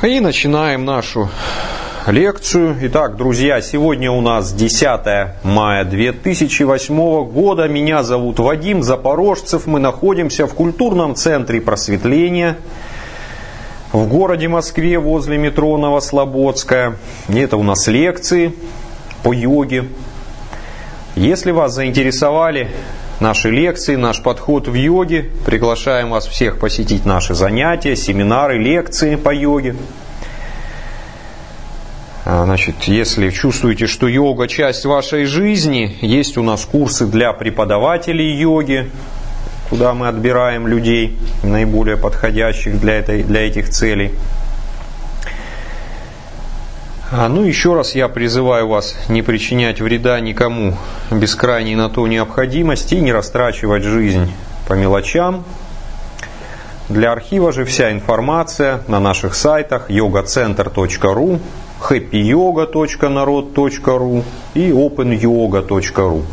И начинаем нашу лекцию. Итак, друзья, сегодня у нас 10 мая 2008 года. Меня зовут Вадим Запорожцев. Мы находимся в культурном центре просветления в городе Москве возле метро Новослободская. И это у нас лекции по йоге. Если вас заинтересовали наши лекции, наш подход в йоге, приглашаем вас всех посетить наши занятия, семинары, лекции по йоге. Значит, если чувствуете, что йога часть вашей жизни, есть у нас курсы для преподавателей йоги, куда мы отбираем людей, наиболее подходящих для этих целей. Ну, еще раз я призываю вас не причинять вреда никому без крайней на то необходимости и не растрачивать жизнь по мелочам. Для архива же вся информация на наших сайтах yogacenter.ru, happyyoga.narod.ru и openyoga.ru.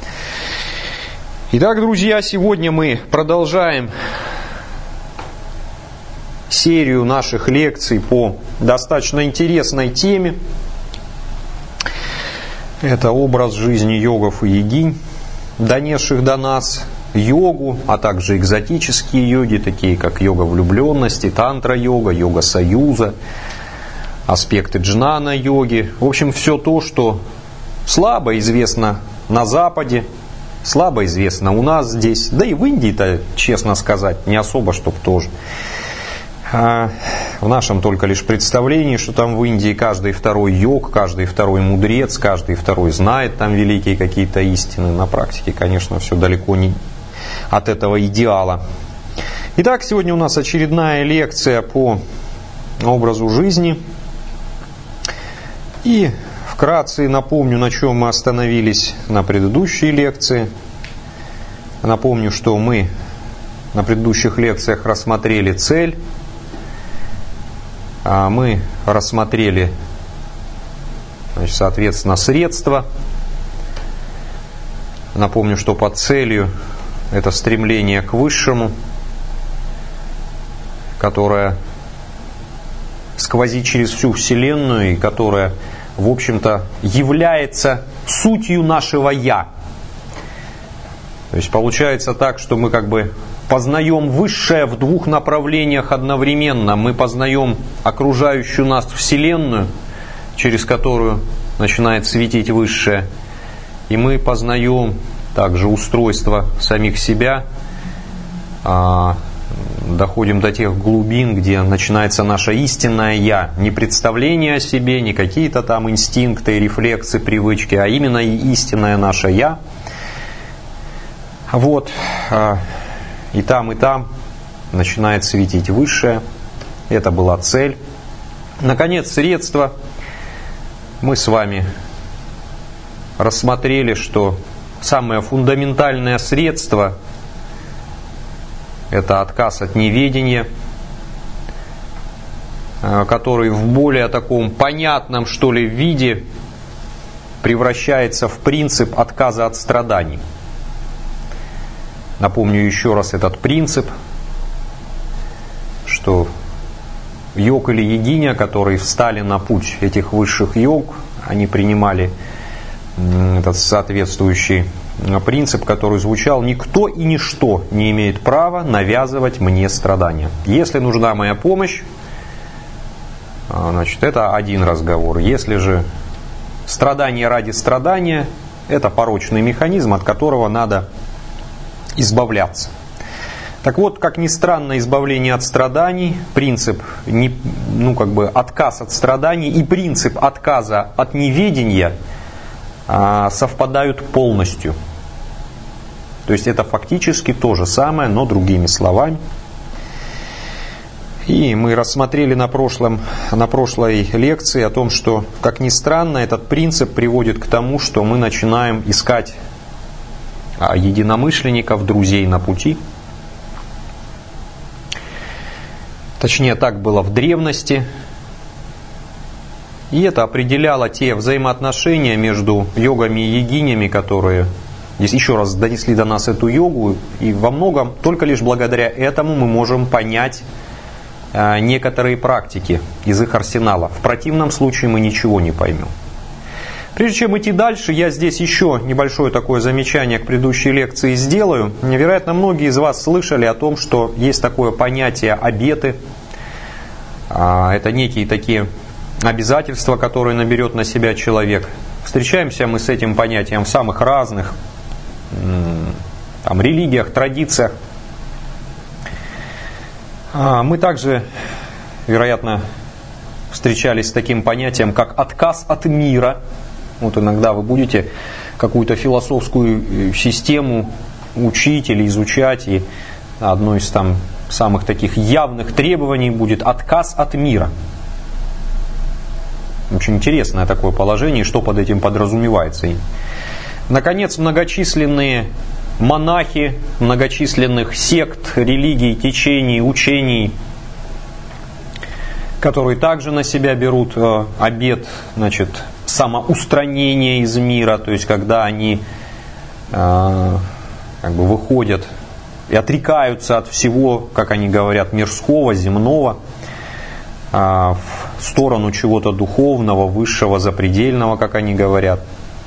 Итак, друзья, сегодня мы продолжаем серию наших лекций по достаточно интересной теме. Это образ жизни йогов и йогинь, донесших до нас йогу, а также экзотические йоги, такие как йога влюбленности, тантра-йога, йога союза, аспекты джнана-йоги. В общем, все то, что слабо известно на Западе, слабо известно у нас здесь, да и в Индии-то, честно сказать, не особо, чтоб тоже. В нашем только лишь представлении, что там в Индии каждый второй йог, каждый второй мудрец, каждый второй знает там великие какие-то истины. На практике, конечно, все далеко не от этого идеала. Итак, сегодня у нас очередная лекция по образу жизни. И вкратце напомню, на чем мы остановились на предыдущей лекции. Напомню, что мы на предыдущих лекциях рассмотрели цель. Мы рассмотрели, значит, соответственно, средства. Напомню, что под целью это стремление к высшему, которое сквозит через всю Вселенную и которое, в общем-то, является сутью нашего «я». То есть получается так, что мы как бы познаем высшее в двух направлениях одновременно. Мы познаем окружающую нас Вселенную, через которую начинает светить высшее. И мы познаем также устройство самих себя, доходим до тех глубин, где начинается наше истинное «я». Не представление о себе, не какие-то там инстинкты, рефлексы, привычки, а именно истинное наше «я». Вот. И там начинает светить высшее. Это была цель. Наконец, средства. Мы с вами рассмотрели, что самое фундаментальное средство – это отказ от неведения, который в более таком понятном, что ли, виде превращается в принцип отказа от страданий. Напомню еще раз этот принцип, что йог или йогиня, которые встали на путь этих высших йог, они принимали этот соответствующий принцип, который звучал: «Никто и ничто не имеет права навязывать мне страдания. Если нужна моя помощь, значит, это один разговор. Если же страдание ради страдания, это порочный механизм, от которого надо избавляться». Так вот, как ни странно, избавление от страданий, принцип отказ от страданий и принцип отказа от неведения совпадают полностью. То есть это фактически то же самое, но другими словами. И мы рассмотрели на прошлой лекции о том, что, как ни странно, этот принцип приводит к тому, что мы начинаем искать единомышленников, друзей на пути. Точнее, так было в древности. И это определяло те взаимоотношения между йогами и йогинями, которые здесь еще раз донесли до нас эту йогу. И во многом только лишь благодаря этому мы можем понять некоторые практики из их арсенала. В противном случае мы ничего не поймем. Прежде чем идти дальше, я здесь еще небольшое такое замечание к предыдущей лекции сделаю. Вероятно, многие из вас слышали о том, что есть такое понятие обеты. Это некие такие обязательства, которые наберет на себя человек. Встречаемся мы с этим понятием в самых разных религиях, традициях. Мы также, вероятно, встречались с таким понятием, как отказ от мира. Вот иногда вы будете какую-то философскую систему учить или изучать, и одно из самых таких явных требований будет отказ от мира. Очень интересное такое положение, что под этим подразумевается. И, наконец, многочисленные монахи многочисленных сект, религий, течений, учений, которые также на себя берут обет, самоустранения из мира, то есть когда они выходят и отрекаются от всего, как они говорят, мирского, земного, в сторону чего-то духовного, высшего, запредельного, как они говорят.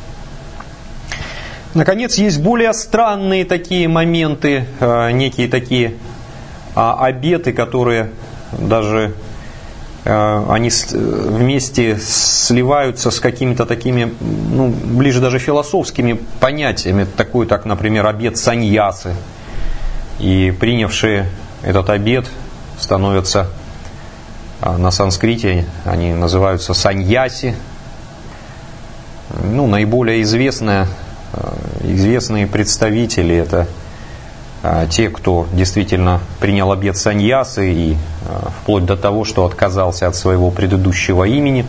Наконец, есть более странные такие моменты, некие такие обеты, которые даже они вместе сливаются с какими-то такими, ближе даже философскими понятиями. Такой, например, обет саньясы. И принявшие этот обет становятся на санскрите, они называются саньяси. Наиболее известные представители — это те, кто действительно принял обет саньясы и вплоть до того, что отказался от своего предыдущего имени.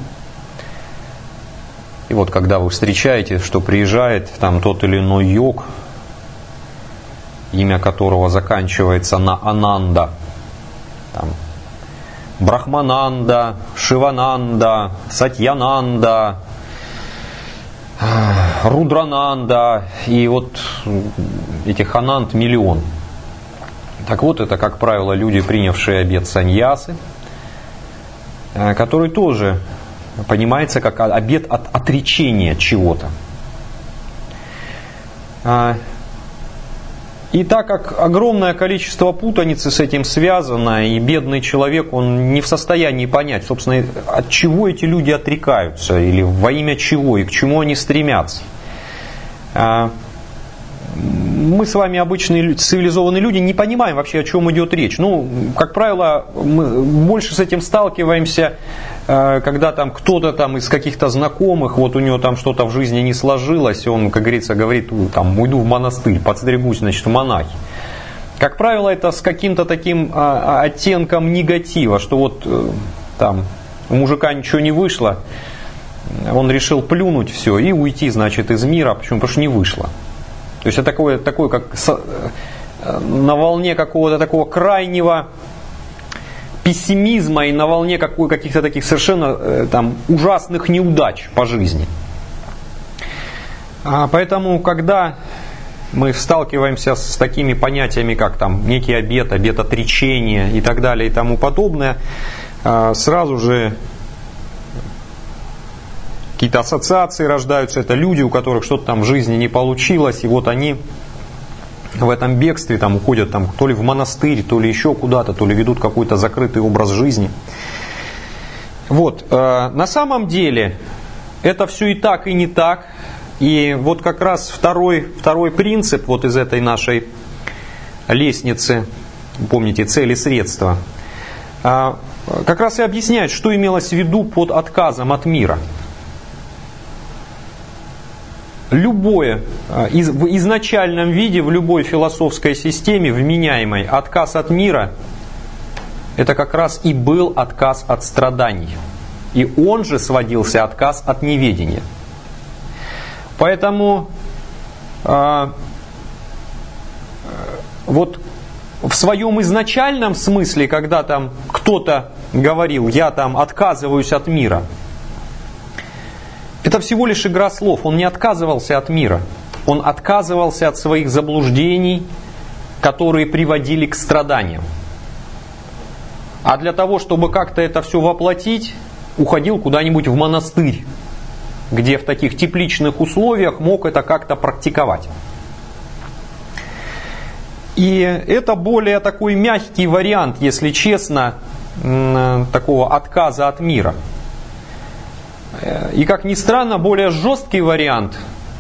И вот когда вы встречаете, что приезжает тот или иной йог, имя которого заканчивается на Ананда, Брахмананда, Шивананда, Сатьянанда, Рудрананда, и вот этих ананд миллион. Так вот, это, как правило, люди, принявшие обет саньясы, который тоже понимается как обет от отречения чего-то. И так как огромное количество путаницы с этим связано, и бедный человек, он не в состоянии понять, собственно, от чего эти люди отрекаются, или во имя чего, и к чему они стремятся. Мы с вами, обычные цивилизованные люди, не понимаем вообще, о чем идет речь. Как правило, мы больше с этим сталкиваемся, когда кто-то из каких-то знакомых, вот у него что-то в жизни не сложилось, и он, как говорится, говорит, уйду в монастырь, подстригусь, в монахи. Как правило, это с каким-то таким оттенком негатива, что у мужика ничего не вышло, он решил плюнуть все и уйти, из мира. Почему? Потому что не вышло. То есть это такое как на волне какого-то такого крайнего пессимизма и на волне каких-то таких совершенно ужасных неудач по жизни. Поэтому, когда мы сталкиваемся с такими понятиями, как некий обет отречения и так далее и тому подобное, сразу же какие-то ассоциации рождаются. Это люди, у которых что-то в жизни не получилось, и вот они в этом бегстве уходят то ли в монастырь, то ли еще куда-то, то ли ведут какой-то закрытый образ жизни. На самом деле это все и так, и не так. И вот как раз второй принцип из этой нашей лестницы, помните, цели, средства, как раз и объясняет, что имелось в виду под отказом от мира. Любое, в изначальном виде, в любой философской системе вменяемой, отказ от мира — это как раз и был отказ от страданий. И он же сводился отказ от неведения. Поэтому в своем изначальном смысле, когда кто-то говорил, я отказываюсь от мира, это всего лишь игра слов. Он не отказывался от мира. Он отказывался от своих заблуждений, которые приводили к страданиям. А для того, чтобы как-то это все воплотить, уходил куда-нибудь в монастырь, где в таких тепличных условиях мог это как-то практиковать. И это более такой мягкий вариант, если честно, такого отказа от мира. И, как ни странно, более жесткий вариант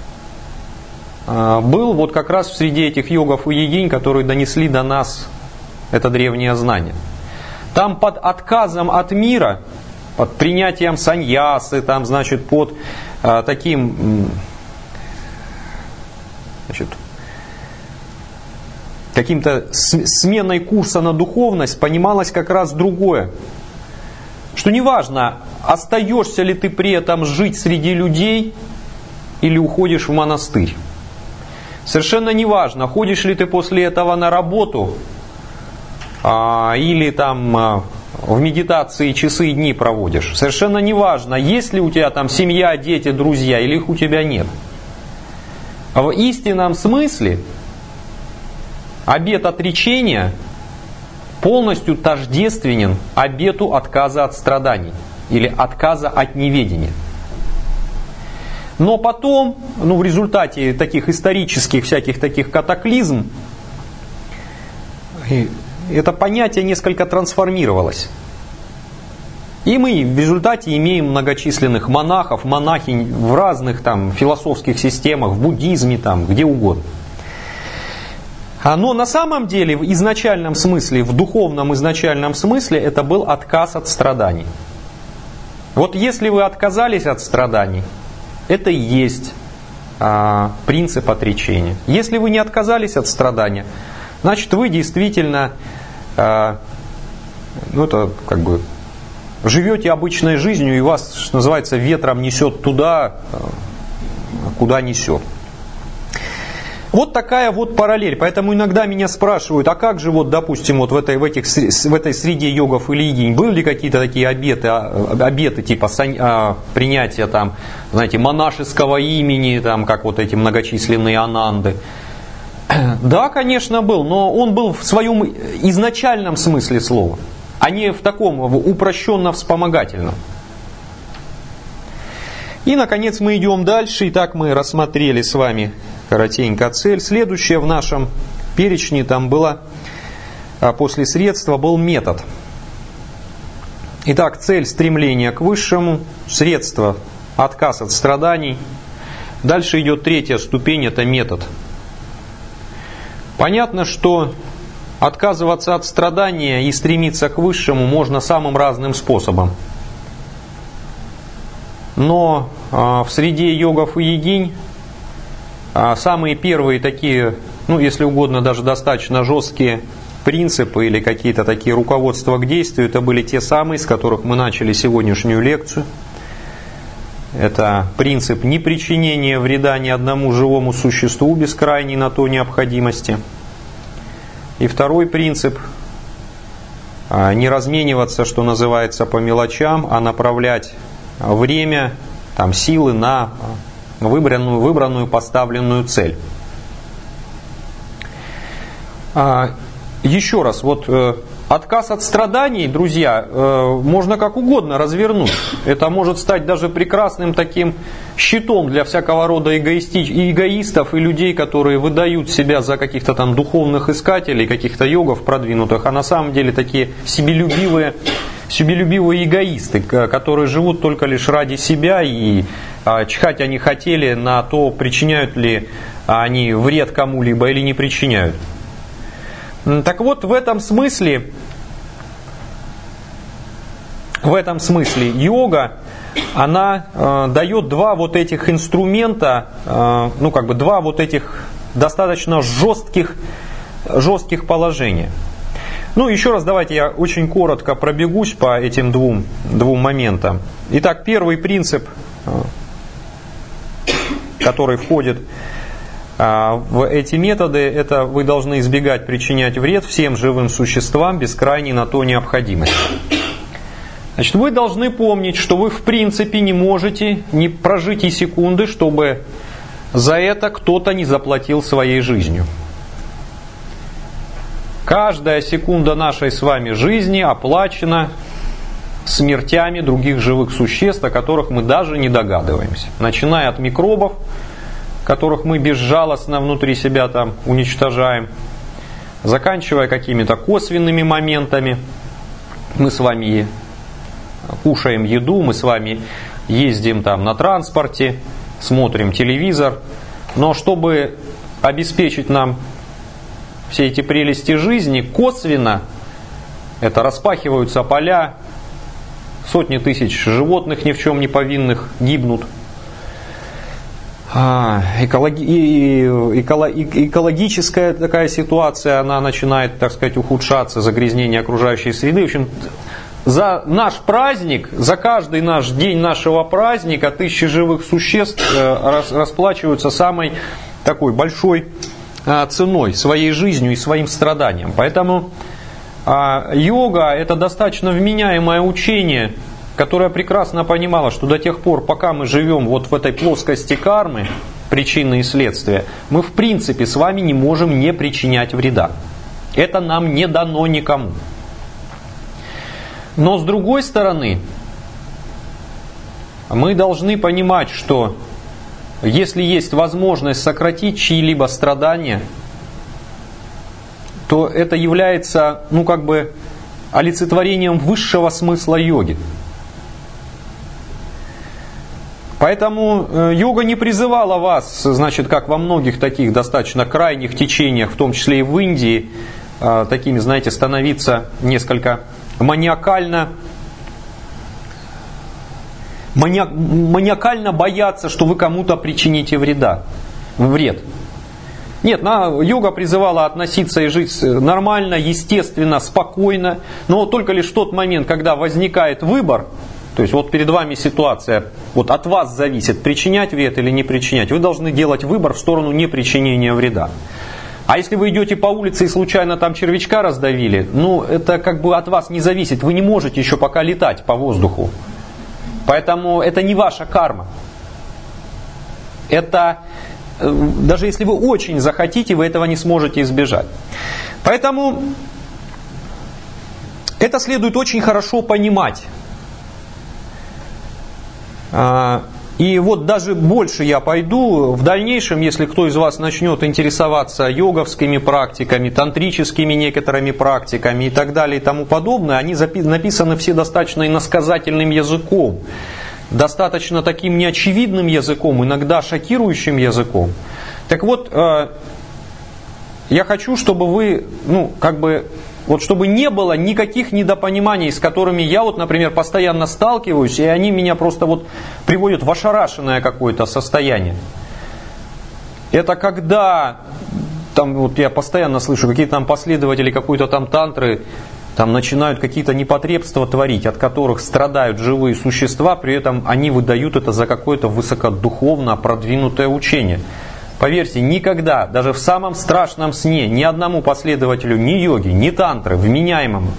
был вот как раз в среде этих йогов и йогинь, которые донесли до нас это древнее знание. Там под отказом от мира, под принятием саньясы, там, значит, под таким, значит, каким-то сменой курса на духовность понималось как раз другое. Что неважно, остаешься ли ты при этом жить среди людей или уходишь в монастырь. Совершенно неважно, ходишь ли ты после этого на работу или там в медитации часы и дни проводишь. Совершенно неважно, есть ли у тебя там семья, дети, друзья или их у тебя нет. В истинном смысле обет отречения полностью тождественен обету отказа от страданий или отказа от неведения. Но потом, в результате таких исторических всяких таких катаклизм, это понятие несколько трансформировалось. И мы в результате имеем многочисленных монахов, монахинь в разных там философских системах, в буддизме, там, где угодно. Но на самом деле в изначальном смысле, в духовном изначальном смысле, это был отказ от страданий. Вот если вы отказались от страданий, это и есть принцип отречения. Если вы не отказались от страдания, значит вы действительно живете обычной жизнью, и вас, что называется, ветром несет туда, куда несет. Вот такая вот параллель. Поэтому иногда меня спрашивают, а как же, вот, допустим, вот в этой среде йогов или йогинь были ли какие-то такие обеты типа принятия там, знаете, монашеского имени, там, как вот эти многочисленные ананды? Да, конечно, был, но он был в своем изначальном смысле слова, а не в таком упрощенно-вспомогательном. И, наконец, мы идем дальше. Итак, мы рассмотрели с вами коротенько цель. Следующее в нашем перечне там было, после средства был метод. Итак, цель — стремление к высшему, средство — отказ от страданий. Дальше идет третья ступень, это метод. Понятно, что отказываться от страдания и стремиться к высшему можно самым разным способом. Но в среде йогов и йогинь самые первые такие, если угодно, даже достаточно жесткие принципы или какие-то такие руководства к действию, это были те самые, с которых мы начали сегодняшнюю лекцию. Это принцип непричинения вреда ни одному живому существу без крайней на то необходимости. И второй принцип — не размениваться, что называется, по мелочам, а направлять время, силы на выбранную поставленную цель. Еще раз, отказ от страданий, друзья, можно как угодно развернуть. Это может стать даже прекрасным таким щитом для всякого рода эгоистов и людей, которые выдают себя за каких-то там духовных искателей, каких-то йогов продвинутых, а на самом деле такие себелюбивые эгоисты, которые живут только лишь ради себя, и чихать они хотели на то, причиняют ли они вред кому-либо или не причиняют. Так вот, в этом смысле йога, она дает два вот этих инструмента, два вот этих достаточно жестких положения. Еще раз давайте я очень коротко пробегусь по этим двум моментам. Итак, первый принцип, который входит в эти методы, это вы должны избегать причинять вред всем живым существам без крайней на то необходимости. Значит, вы должны помнить, что вы в принципе не можете не прожить и секунды, чтобы за это кто-то не заплатил своей жизнью. Каждая секунда нашей с вами жизни оплачена смертями других живых существ, о которых мы даже не догадываемся. Начиная от микробов, которых мы безжалостно внутри себя там уничтожаем, заканчивая какими-то косвенными моментами. Мы с вами кушаем еду, мы с вами ездим там на транспорте, смотрим телевизор. Но чтобы обеспечить нам все эти прелести жизни, косвенно это распахиваются поля, сотни тысяч животных ни в чем не повинных гибнут. Экологическая такая ситуация, она начинает, так сказать, ухудшаться, загрязнение окружающей среды. В общем, за наш праздник, за каждый наш день нашего праздника тысячи живых существ расплачиваются самой такой большой ценой, своей жизнью и своим страданием. Поэтому йога – это достаточно вменяемое учение, которое прекрасно понимало, что до тех пор, пока мы живем вот в этой плоскости кармы, причины и следствия, мы в принципе с вами не можем не причинять вреда. Это нам не дано никому. Но с другой стороны, мы должны понимать, что если есть возможность сократить чьи-либо страдания, то это является, олицетворением высшего смысла йоги. Поэтому йога не призывала вас, значит, как во многих таких достаточно крайних течениях, в том числе и в Индии, такими, знаете, становиться несколько маниакально бояться, что вы кому-то причините вред. Нет, йога призывала относиться и жить нормально, естественно, спокойно, но только лишь в тот момент, когда возникает выбор, то есть вот перед вами ситуация, вот от вас зависит, причинять вред или не причинять, вы должны делать выбор в сторону непричинения вреда. А если вы идете по улице и случайно там червячка раздавили, это от вас не зависит, вы не можете еще пока летать по воздуху. Поэтому это не ваша карма. Это, даже если вы очень захотите, вы этого не сможете избежать. Поэтому это следует очень хорошо понимать. И вот даже больше я пойду. В дальнейшем, если кто из вас начнет интересоваться йоговскими практиками, тантрическими некоторыми практиками и так далее и тому подобное, они написаны все достаточно иносказательным языком, достаточно таким неочевидным языком, иногда шокирующим языком. Так вот, я хочу, чтобы вы, чтобы не было никаких недопониманий, с которыми я, например, постоянно сталкиваюсь, и они меня просто приводят в ошарашенное какое-то состояние. Это когда, я постоянно слышу, какие-то там последователи какой-то там тантры, начинают какие-то непотребства творить, от которых страдают живые существа, при этом они выдают это за какое-то высокодуховно продвинутое учение. Поверьте, никогда, даже в самом страшном сне, ни одному последователю ни йоги, ни тантры, вменяемому,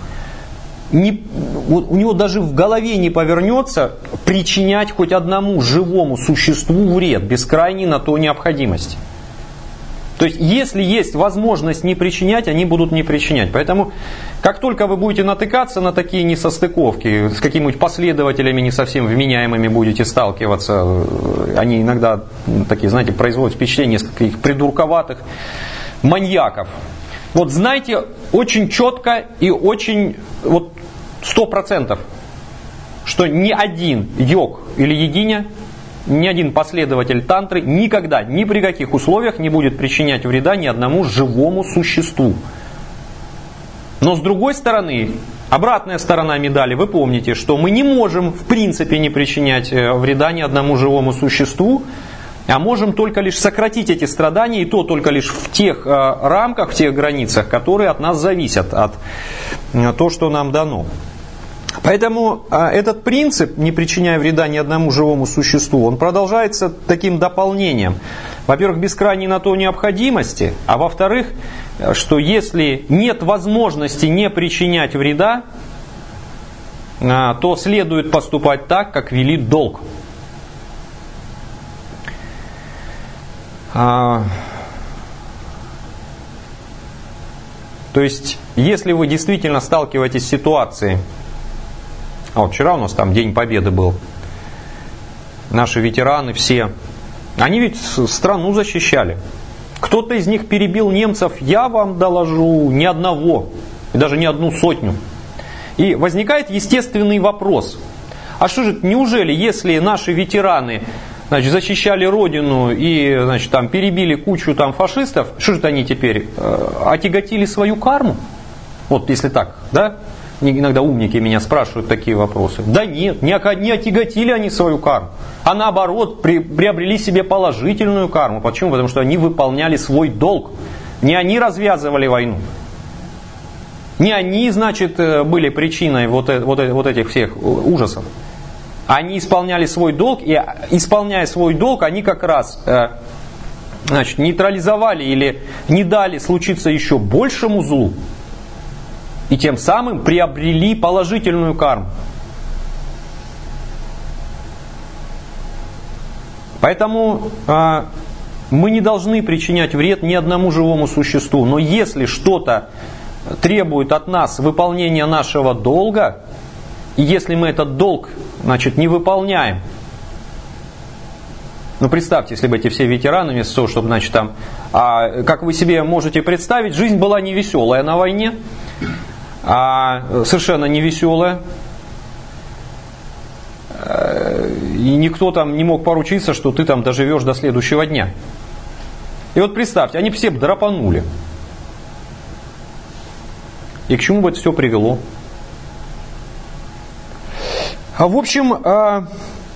у него даже в голове не повернется причинять хоть одному живому существу вред, без крайней на то необходимости. То есть, если есть возможность не причинять, они будут не причинять. Поэтому, как только вы будете натыкаться на такие несостыковки, с какими-нибудь последователями не совсем вменяемыми будете сталкиваться, они иногда такие, знаете, производят впечатление нескольких придурковатых маньяков. Вот знайте очень четко и очень 100%, что ни один йог или йогиня, ни один последователь тантры никогда, ни при каких условиях не будет причинять вреда ни одному живому существу. Но с другой стороны, обратная сторона медали, вы помните, что мы не можем в принципе не причинять вреда ни одному живому существу, а можем только лишь сократить эти страдания, и то только лишь в тех рамках, в тех границах, которые от нас зависят, от того, что нам дано. Поэтому этот принцип, не причиняя вреда ни одному живому существу, он продолжается таким дополнением. Во-первых, без крайней на то необходимости, а во-вторых, что если нет возможности не причинять вреда, то следует поступать так, как велит долг. То есть, если вы действительно сталкиваетесь с ситуацией, вот вчера у нас там День Победы был, наши ветераны все, они ведь страну защищали. Кто-то из них перебил немцев, я вам доложу, ни одного, и даже не 100. И возникает естественный вопрос. А что же, неужели, если наши ветераны, значит, защищали Родину и, значит, там, перебили кучу там, фашистов, что же они теперь отяготили свою карму? Вот если так, да? Иногда умники меня спрашивают такие вопросы. Да нет, не отяготили они свою карму, а наоборот приобрели себе положительную карму. Почему? Потому что они выполняли свой долг. Не они развязывали войну. Не они, значит, были причиной вот этих всех ужасов. Они исполняли свой долг, и исполняя свой долг, они как раз, значит, нейтрализовали или не дали случиться еще большему злу. И тем самым приобрели положительную карму. Поэтому мы не должны причинять вред ни одному живому существу. Но если что-то требует от нас выполнения нашего долга, и если мы этот долг, значит, не выполняем, ну представьте, если бы эти все ветераны, вместо того, чтобы, значит, там, как вы себе можете представить, жизнь была не веселая на войне, совершенно не веселая. И никто там не мог поручиться, что ты там доживешь до следующего дня. И вот представьте, они все драпанули. И к чему бы это все привело? В общем,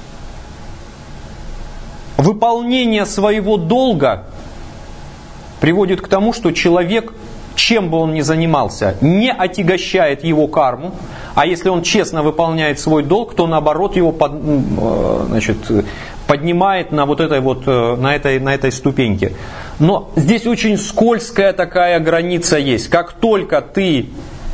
выполнение своего долга приводит к тому, что человек, чем бы он ни занимался, не отягощает его карму, а если он честно выполняет свой долг, то наоборот его поднимает на вот этой вот, на этой ступеньке. Но здесь очень скользкая такая граница есть. Как только ты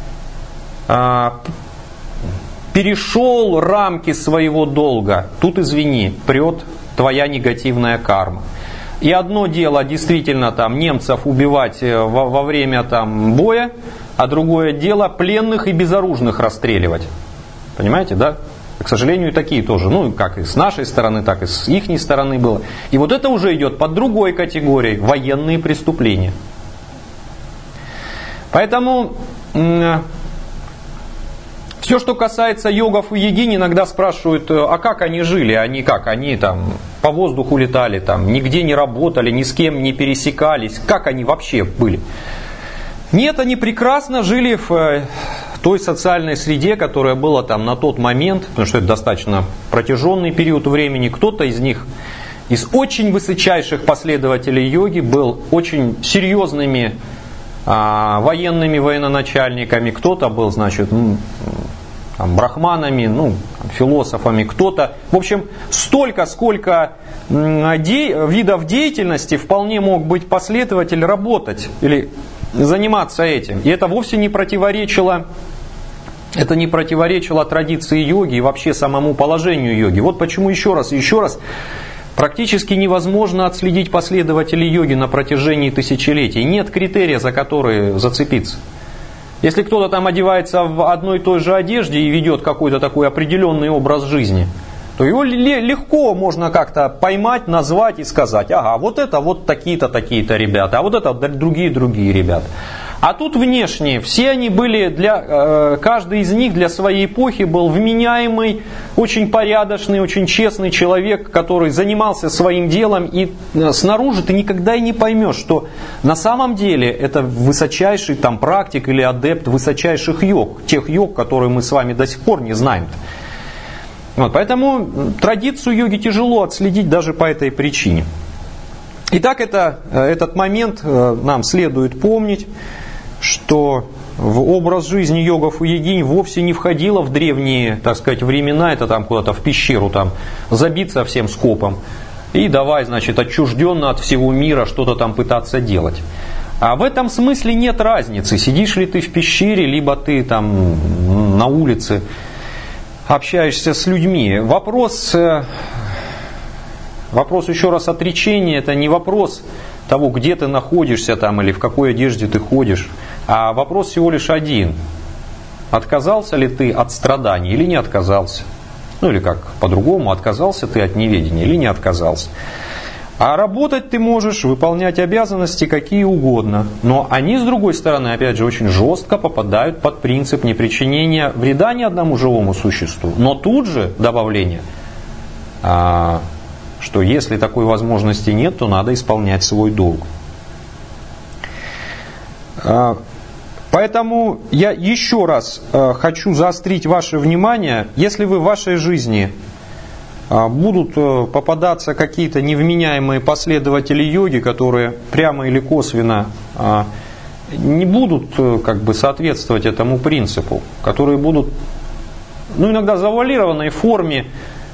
перешел рамки своего долга, тут, извини, прет твоя негативная карма. И одно дело действительно там немцев убивать во время там боя, а другое дело пленных и безоружных расстреливать. Понимаете, да? К сожалению, и такие тоже. Ну, как и с нашей стороны, так и с ихней стороны было. И вот это уже идет под другой категорией. Военные преступления. Поэтому все, что касается йогов и йогинь, иногда спрашивают, а как они жили? Они как? Они там по воздуху летали, там, нигде не работали, ни с кем не пересекались. Как они вообще были? Нет, они прекрасно жили в той социальной среде, которая была там на тот момент, потому что это достаточно протяженный период времени. Кто-то из них, из очень высочайших последователей йоги, был очень серьезными военными военачальниками, кто-то был, значит, там, брахманами, философами, кто-то. В общем, столько, сколько видов деятельности вполне мог быть последователь работать или заниматься этим. И это вовсе не противоречило, традиции йоги и вообще самому положению йоги. Вот почему еще раз, практически невозможно отследить последователей йоги на протяжении тысячелетий. Нет критерия, за который зацепиться. Если кто-то там одевается в одной и той же одежде и ведет какой-то такой определенный образ жизни, то его легко можно как-то поймать, назвать и сказать, ага, вот это вот такие-то, такие-то ребята, а вот это другие ребята. А тут внешне, все они были, каждый из них для своей эпохи был вменяемый, очень порядочный, очень честный человек, который занимался своим делом, и снаружи ты никогда и не поймешь, что на самом деле это высочайший там практик или адепт высочайших йог, тех йог, которые мы с вами до сих пор не знаем. Вот, поэтому традицию йоги тяжело отследить даже по этой причине. Итак, этот момент нам следует помнить, что в образ жизни йогов и йогинь вовсе не входило в древние, так сказать, времена, это там куда-то в пещеру там забиться всем скопом и давай, значит, отчужденно от всего мира что-то там пытаться делать. А в этом смысле нет разницы, сидишь ли ты в пещере, либо ты там на улице общаешься с людьми. Вопрос еще раз отречения, это не вопрос того, где ты находишься там или в какой одежде ты ходишь. А вопрос всего лишь один. Отказался ли ты от страданий или не отказался? Ну или как по-другому, отказался ты от неведения или не отказался? А работать ты можешь, выполнять обязанности какие угодно. Но они, с другой стороны, опять же, очень жестко попадают под принцип непричинения вреда ни одному живому существу. Но тут же добавление, что если такой возможности нет, то надо исполнять свой долг. Поэтому я еще раз хочу заострить ваше внимание, если вы в вашей жизни будут попадаться какие-то невменяемые последователи йоги, которые прямо или косвенно не будут как бы соответствовать этому принципу, которые будут иногда в завуалированной форме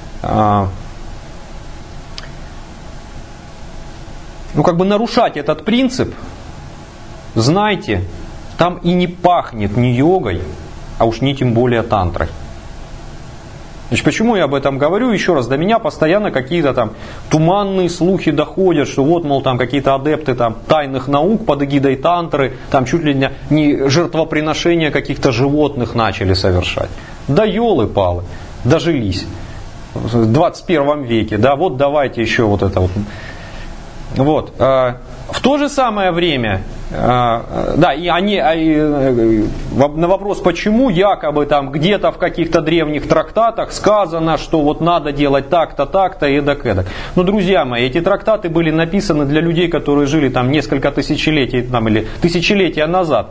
нарушать этот принцип, знайте, там и не пахнет ни йогой, а уж не тем более тантрой. Значит, почему я об этом говорю? Еще раз, до меня постоянно какие-то там туманные слухи доходят, что вот, мол, там какие-то адепты там тайных наук под эгидой тантры, там чуть ли не жертвоприношения каких-то животных начали совершать. Да елы-палы, дожились в 21 веке, да, вот давайте еще вот это вот. Вот. В то же самое время, да, и они на вопрос, почему якобы там где-то в каких-то древних трактатах сказано, что вот надо делать так-то, так-то, эдак. Но, друзья мои, эти трактаты были написаны для людей, которые жили там несколько тысячелетий там, или тысячелетия назад.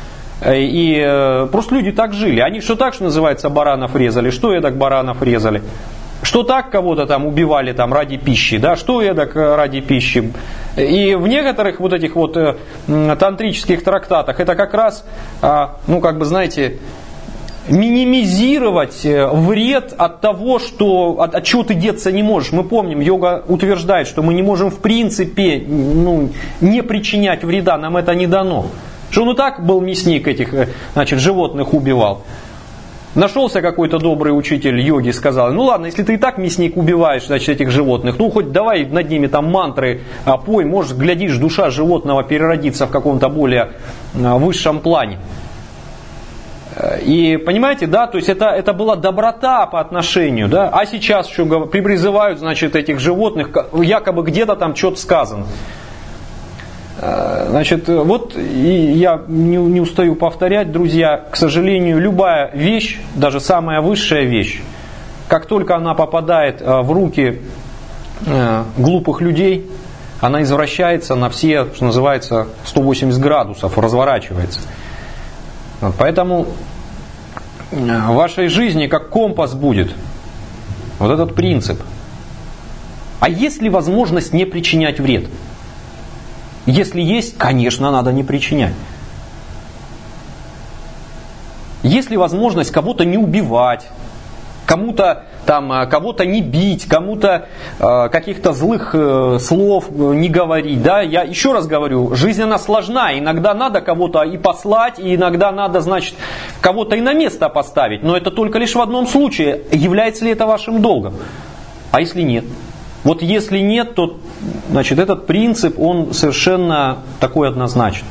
И просто люди так жили. Они что так, что называется, баранов резали, что эдак баранов резали. Что так кого-то там убивали там ради пищи, да, что эдак ради пищи. И в некоторых вот этих вот тантрических трактатах это как раз, знаете, минимизировать вред от того, что от чего ты деться не можешь. Мы помним, йога утверждает, что мы не можем в принципе не причинять вреда, нам это не дано. Что он и так был мясник этих, животных убивал. Нашелся какой-то добрый учитель йоги, сказал, ну ладно, если ты и так мясник убиваешь, этих животных, хоть давай над ними там мантры пой, может, глядишь, душа животного переродится в каком-то более высшем плане. И понимаете, да, то есть это была доброта по отношению, да, а сейчас еще призывают, этих животных, якобы где-то там что-то сказано. Вот и я не устаю повторять, друзья, к сожалению, любая вещь, даже самая высшая вещь, как только она попадает в руки глупых людей, она извращается на все, что называется, 180 градусов, разворачивается. Поэтому в вашей жизни как компас будет вот этот принцип. А есть ли возможность не причинять вред? Если есть, конечно, надо не причинять. Есть ли возможность кого-то не убивать, кого-то не бить, кому-то каких-то злых слов не говорить. Да? Я еще раз говорю, жизнь она сложна. Иногда надо кого-то и послать, и иногда надо, кого-то и на место поставить. Но это только лишь в одном случае. Является ли это вашим долгом? А если нет? Вот если нет, то этот принцип, он совершенно такой однозначный.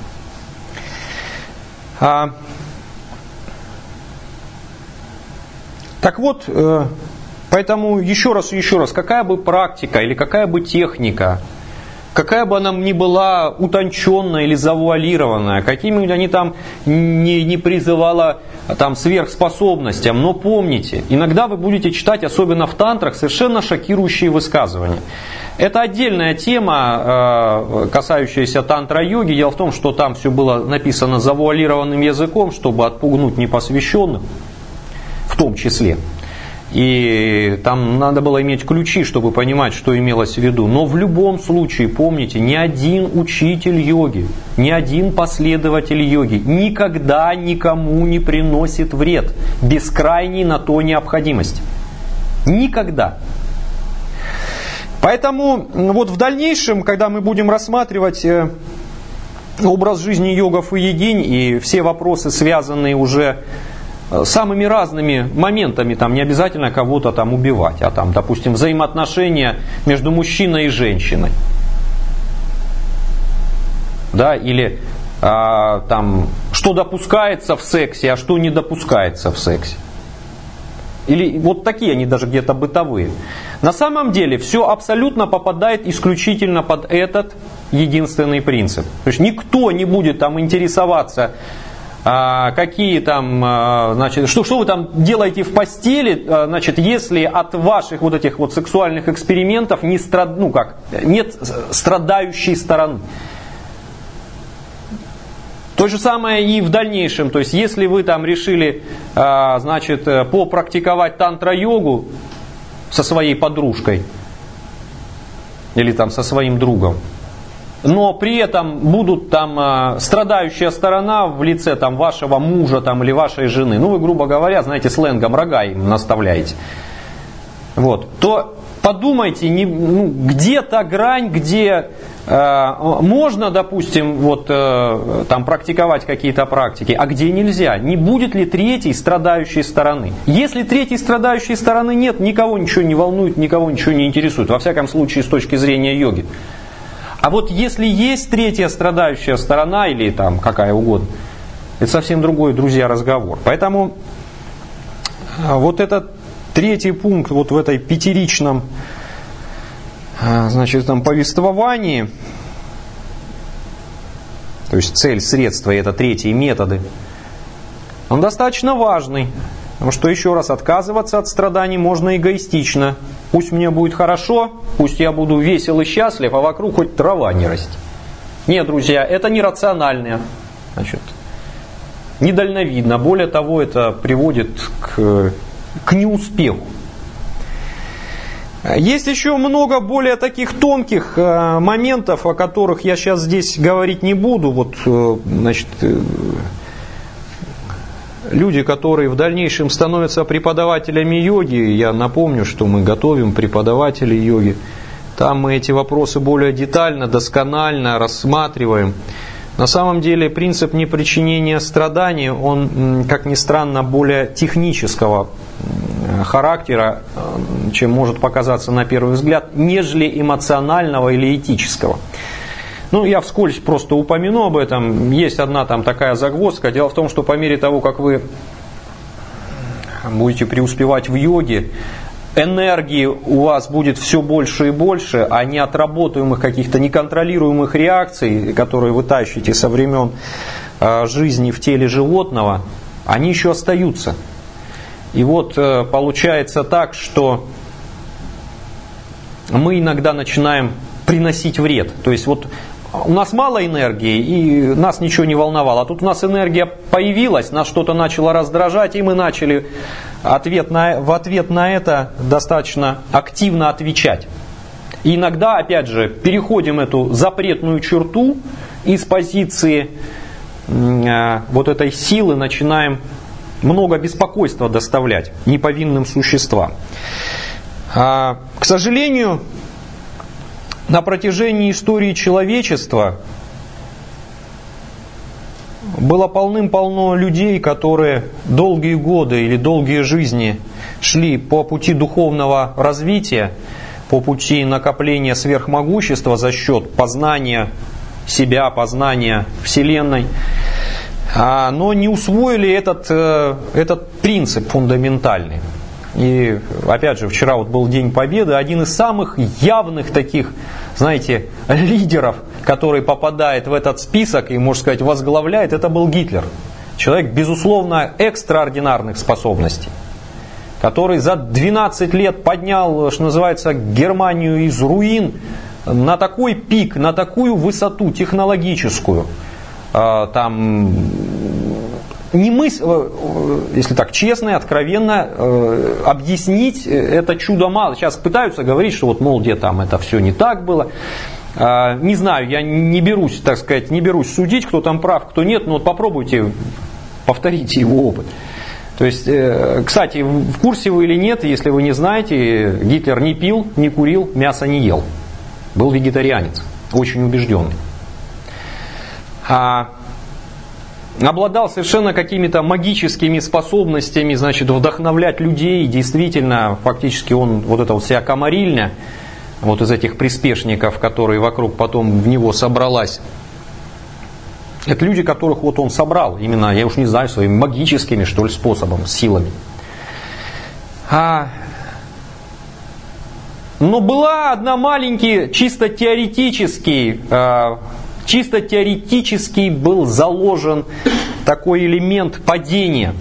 Так вот, поэтому еще раз, какая бы практика или какая бы техника, какая бы она ни была утонченная или завуалированная, какими они там не призывала там сверхспособностям, но помните, иногда вы будете читать, особенно в тантрах, совершенно шокирующие высказывания. Это отдельная тема, касающаяся тантра-йоги. Дело в том, что там все было написано завуалированным языком, чтобы отпугнуть непосвященных, в том числе. И там надо было иметь ключи, чтобы понимать, что имелось в виду. Но в любом случае, помните, ни один учитель йоги, ни один последователь йоги никогда никому не приносит вред без крайней на то необходимости. Никогда. Поэтому вот в дальнейшем, когда мы будем рассматривать образ жизни йогов и йогинь и все вопросы, связанные уже самыми разными моментами, там не обязательно кого-то там убивать, а там, допустим, взаимоотношения между мужчиной и женщиной. Да, или там, что допускается в сексе, а что не допускается в сексе. Или вот такие они даже где-то бытовые. На самом деле все абсолютно попадает исключительно под этот единственный принцип. То есть никто не будет там интересоваться, какие там, значит, что вы там делаете в постели, значит, если от ваших вот этих вот сексуальных экспериментов нет страдающей стороны. То же самое и в дальнейшем. То есть, если вы там решили, значит, попрактиковать тантра-йогу со своей подружкой или там со своим другом, но при этом будут там страдающая сторона в лице там вашего мужа там, или вашей жены, ну вы, грубо говоря, знаете, сленгом рога им наставляете, вот, то подумайте, где та грань, где можно, допустим, вот, там, практиковать какие-то практики, а где нельзя. Не будет ли третьей страдающей стороны? Если третьей страдающей стороны нет, никого ничего не волнует, никого ничего не интересует. Во всяком случае, с точки зрения йоги. А вот если есть третья страдающая сторона, или там какая угодно, это совсем другой, друзья, разговор. Поэтому вот этот третий пункт вот в этой пятеричном, значит, там, повествовании, то есть цель, средства, и это третьи методы, он достаточно важный. Потому что, еще раз, отказываться от страданий можно эгоистично. Пусть мне будет хорошо, пусть я буду весел и счастлив, а вокруг хоть трава не расти. Нет, друзья, это нерационально, значит, недальновидно. Более того, это приводит к неуспеху. Есть еще много более таких тонких моментов, о которых я сейчас здесь говорить не буду. Вот, значит, люди, которые в дальнейшем становятся преподавателями йоги, я напомню, что мы готовим преподавателей йоги, там мы эти вопросы более детально, досконально рассматриваем. На самом деле принцип непричинения страданий, он, как ни странно, более технического характера, чем может показаться на первый взгляд, нежели эмоционального или этического. Ну, я вскользь просто упомяну об этом. Есть одна там такая загвоздка. Дело в том, что по мере того, как вы будете преуспевать в йоге, энергии у вас будет все больше и больше, а неотработаемых каких-то неконтролируемых реакций, которые вы тащите со времен жизни в теле животного, они еще остаются. И вот получается так, что мы иногда начинаем приносить вред. То есть вот у нас мало энергии, и нас ничего не волновало. А тут у нас энергия появилась, нас что-то начало раздражать, и мы начали в ответ на это достаточно активно отвечать. И иногда, опять же, переходим эту запретную черту, и с позиции вот этой силы начинаем много беспокойства доставлять неповинным существам. К сожалению, на протяжении истории человечества было полным-полно людей, которые долгие годы или долгие жизни шли по пути духовного развития, по пути накопления сверхмогущества за счет познания себя, познания Вселенной, но не усвоили этот принцип фундаментальный. И опять же, вчера вот был День Победы, один из самых явных таких, знаете, лидеров, который попадает в этот список и, можно сказать, возглавляет, это был Гитлер. Человек, безусловно, экстраординарных способностей, который за 12 лет поднял, что называется, Германию из руин на такой пик, на такую высоту технологическую. Там если так честно и откровенно объяснить это чудо мало. Сейчас пытаются говорить, что вот, мол, где там это все не так было. Не знаю, я не берусь, так сказать, не берусь судить, кто там прав, кто нет, но вот попробуйте, повторите его опыт. То есть, кстати, в курсе вы или нет, если вы не знаете, Гитлер не пил, не курил, мясо не ел. Был вегетарианец, очень убежденный. Обладал совершенно какими-то магическими способностями, значит, вдохновлять людей. Действительно, фактически он, вот эта вот вся комарильня, вот из этих приспешников, которые вокруг потом в него собралась, Это люди, которых вот он собрал, именно, я уж не знаю, своими магическими, что ли, способами, силами. Но была одна маленький, чисто теоретический был заложен такой элемент падения.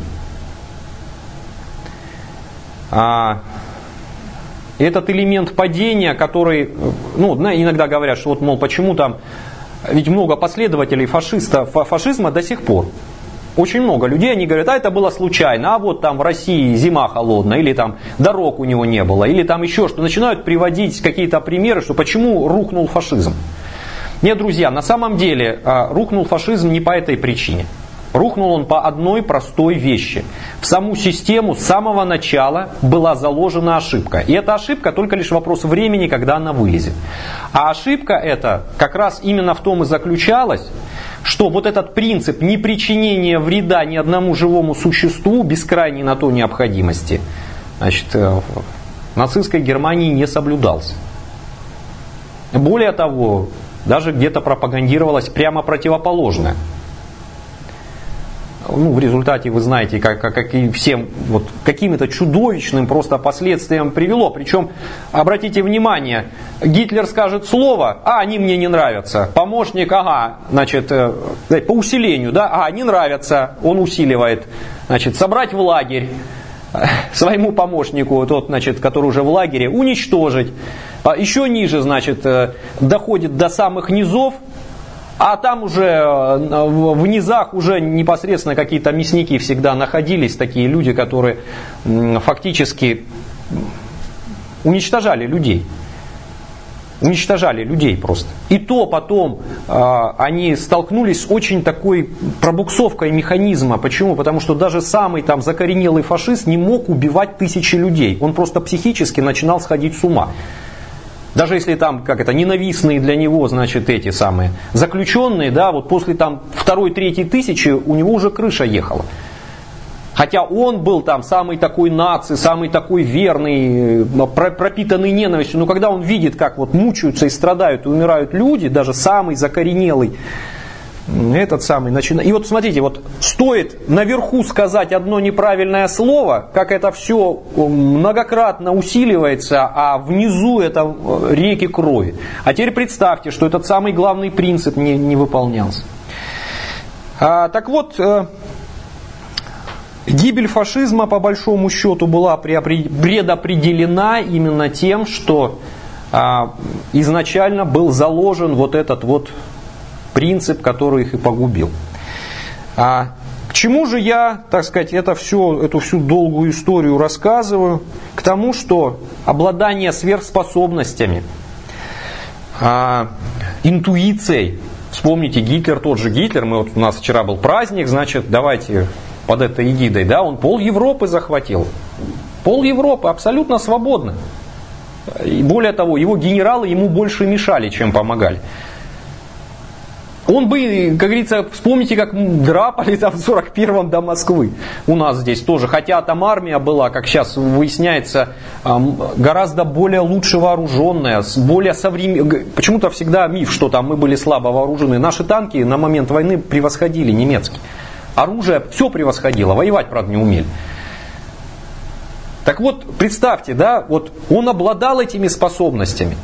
Этот элемент падения, который, иногда говорят, что вот, мол, почему там, ведь много последователей фашизма до сих пор. Очень много людей, они говорят, это было случайно, а вот там в России зима холодная, или там дорог у него не было, или там еще что. Начинают приводить какие-то примеры, что почему рухнул фашизм. Нет, друзья, на самом деле рухнул фашизм не по этой причине. Рухнул он по одной простой вещи. В саму систему с самого начала была заложена ошибка. И эта ошибка только лишь вопрос времени, когда она вылезет. А ошибка эта как раз именно в том и заключалась, что вот этот принцип непричинения вреда ни одному живому существу без крайней на то необходимости, в нацистской Германии не соблюдался. Более того, даже где-то пропагандировалось прямо противоположное. В результате, вы знаете, как и всем вот, каким-то чудовищным просто последствиям привело. Причем, обратите внимание, Гитлер скажет слово, они мне не нравятся. Помощник, по усилению, не нравятся, он усиливает. Собрать в лагерь своему помощнику, который уже в лагере, уничтожить. Еще ниже, доходит до самых низов. А там уже в низах уже непосредственно какие-то мясники всегда находились, такие люди, которые фактически уничтожали людей. Уничтожали людей просто. И то потом они столкнулись с очень такой пробуксовкой механизма. Почему? Потому что даже самый там закоренелый фашист не мог убивать тысячи людей. Он просто психически начинал сходить с ума. Даже если там, ненавистные для него, эти самые заключенные, после там 2-3 тысячи у него уже крыша ехала. Хотя он был там самый такой наци, самый такой верный, пропитанный ненавистью. Но когда он видит, как мучаются и страдают и умирают люди, даже самый закоренелый, этот самый начинает. И вот смотрите, стоит наверху сказать одно неправильное слово, как это все многократно усиливается, а внизу это реки крови. А теперь представьте, что этот самый главный принцип не выполнялся. Так вот, гибель фашизма по большому счету была предопределена именно тем, что изначально был заложен этот принцип, который их и погубил. К чему же я, эту всю долгую историю рассказываю? К тому, что обладание сверхспособностями, интуицией, вспомните Гитлер, тот же Гитлер, у нас вчера был праздник, давайте под этой эгидой, он пол Европы захватил. Пол Европы абсолютно свободно. И более того, его генералы ему больше мешали, чем помогали. Он бы, как говорится, вспомните, как драпали там в 41-м до Москвы. У нас здесь тоже. Хотя там армия была, как сейчас выясняется, гораздо более лучше вооруженная, более современная. Почему-то всегда миф, что там мы были слабо вооружены. Наши танки на момент войны превосходили немецкие. Оружие все превосходило, воевать, правда, не умели. Так вот, представьте, он обладал этими способностями.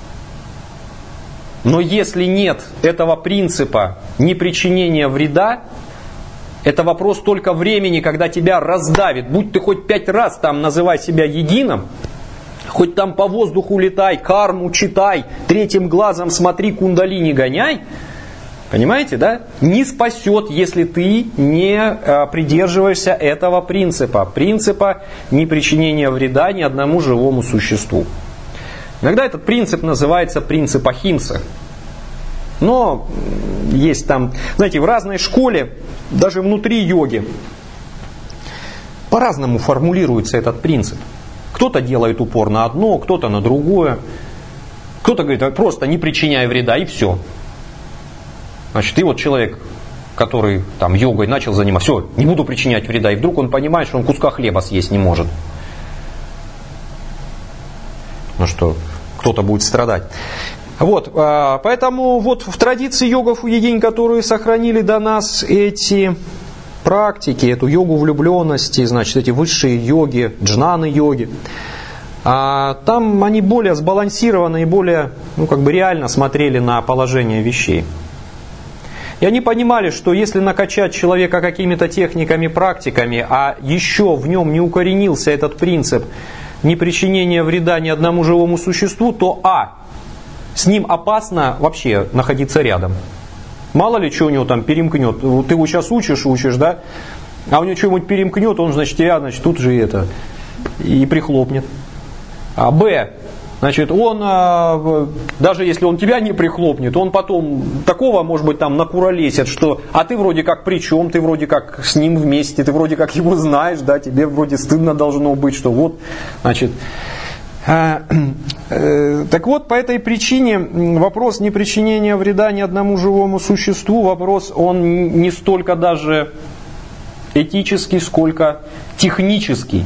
Но если нет этого принципа непричинения вреда, это вопрос только времени, когда тебя раздавит. Будь ты хоть 5 раз там называй себя единым, хоть там по воздуху летай, карму читай, 3-м глазом смотри, кундалини гоняй. Понимаете, не спасет, если ты не придерживаешься этого принципа. Принципа непричинения вреда ни одному живому существу. Иногда этот принцип называется принцип Ахимсы. Но есть там, в разной школе, даже внутри йоги, по-разному формулируется этот принцип. Кто-то делает упор на одно, кто-то на другое. Кто-то говорит, просто не причиняй вреда и все. И человек, который там йогой начал заниматься, все, не буду причинять вреда. И вдруг он понимает, что он куска хлеба съесть не может. Что кто-то будет страдать. Вот, поэтому вот в традиции йогов уединь, которые сохранили до нас эти практики, эту йогу влюбленности, значит, эти высшие йоги, джнаны-йоги, там они более сбалансированно и более, реально смотрели на положение вещей. И они понимали, что если накачать человека какими-то техниками, практиками, а еще в нем не укоренился этот принцип непричинения вреда ни одному живому существу, то с ним опасно вообще находиться рядом. Мало ли, что у него там перемкнет. Ты его сейчас учишь, да? А у него что-нибудь перемкнет, он, значит, тут же и прихлопнет. Значит, он, даже если он тебя не прихлопнет, он потом такого, может быть, там накуролесит, что, ты вроде как при чем, ты вроде как с ним вместе, ты вроде как его знаешь, да, тебе вроде стыдно должно быть, что вот, значит... Так вот, по этой причине вопрос непричинения вреда ни одному живому существу, вопрос он не столько даже этический, сколько технический.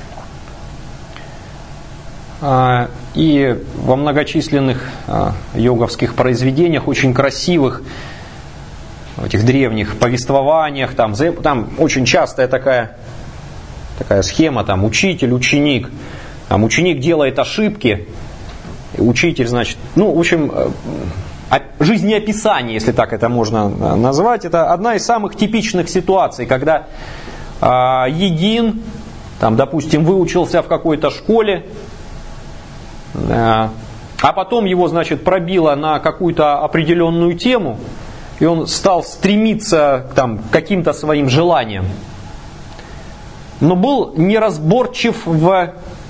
И во многочисленных йоговских произведениях, очень красивых, в этих древних повествованиях, там очень частая такая схема, там учитель-ученик. Ученик делает ошибки, учитель, значит, жизнеописание, если так это можно назвать, это одна из самых типичных ситуаций, когда един, допустим, выучился в какой-то школе, а потом его, значит, пробило на какую-то определенную тему, и он стал стремиться к каким-то своим желаниям, но был неразборчив в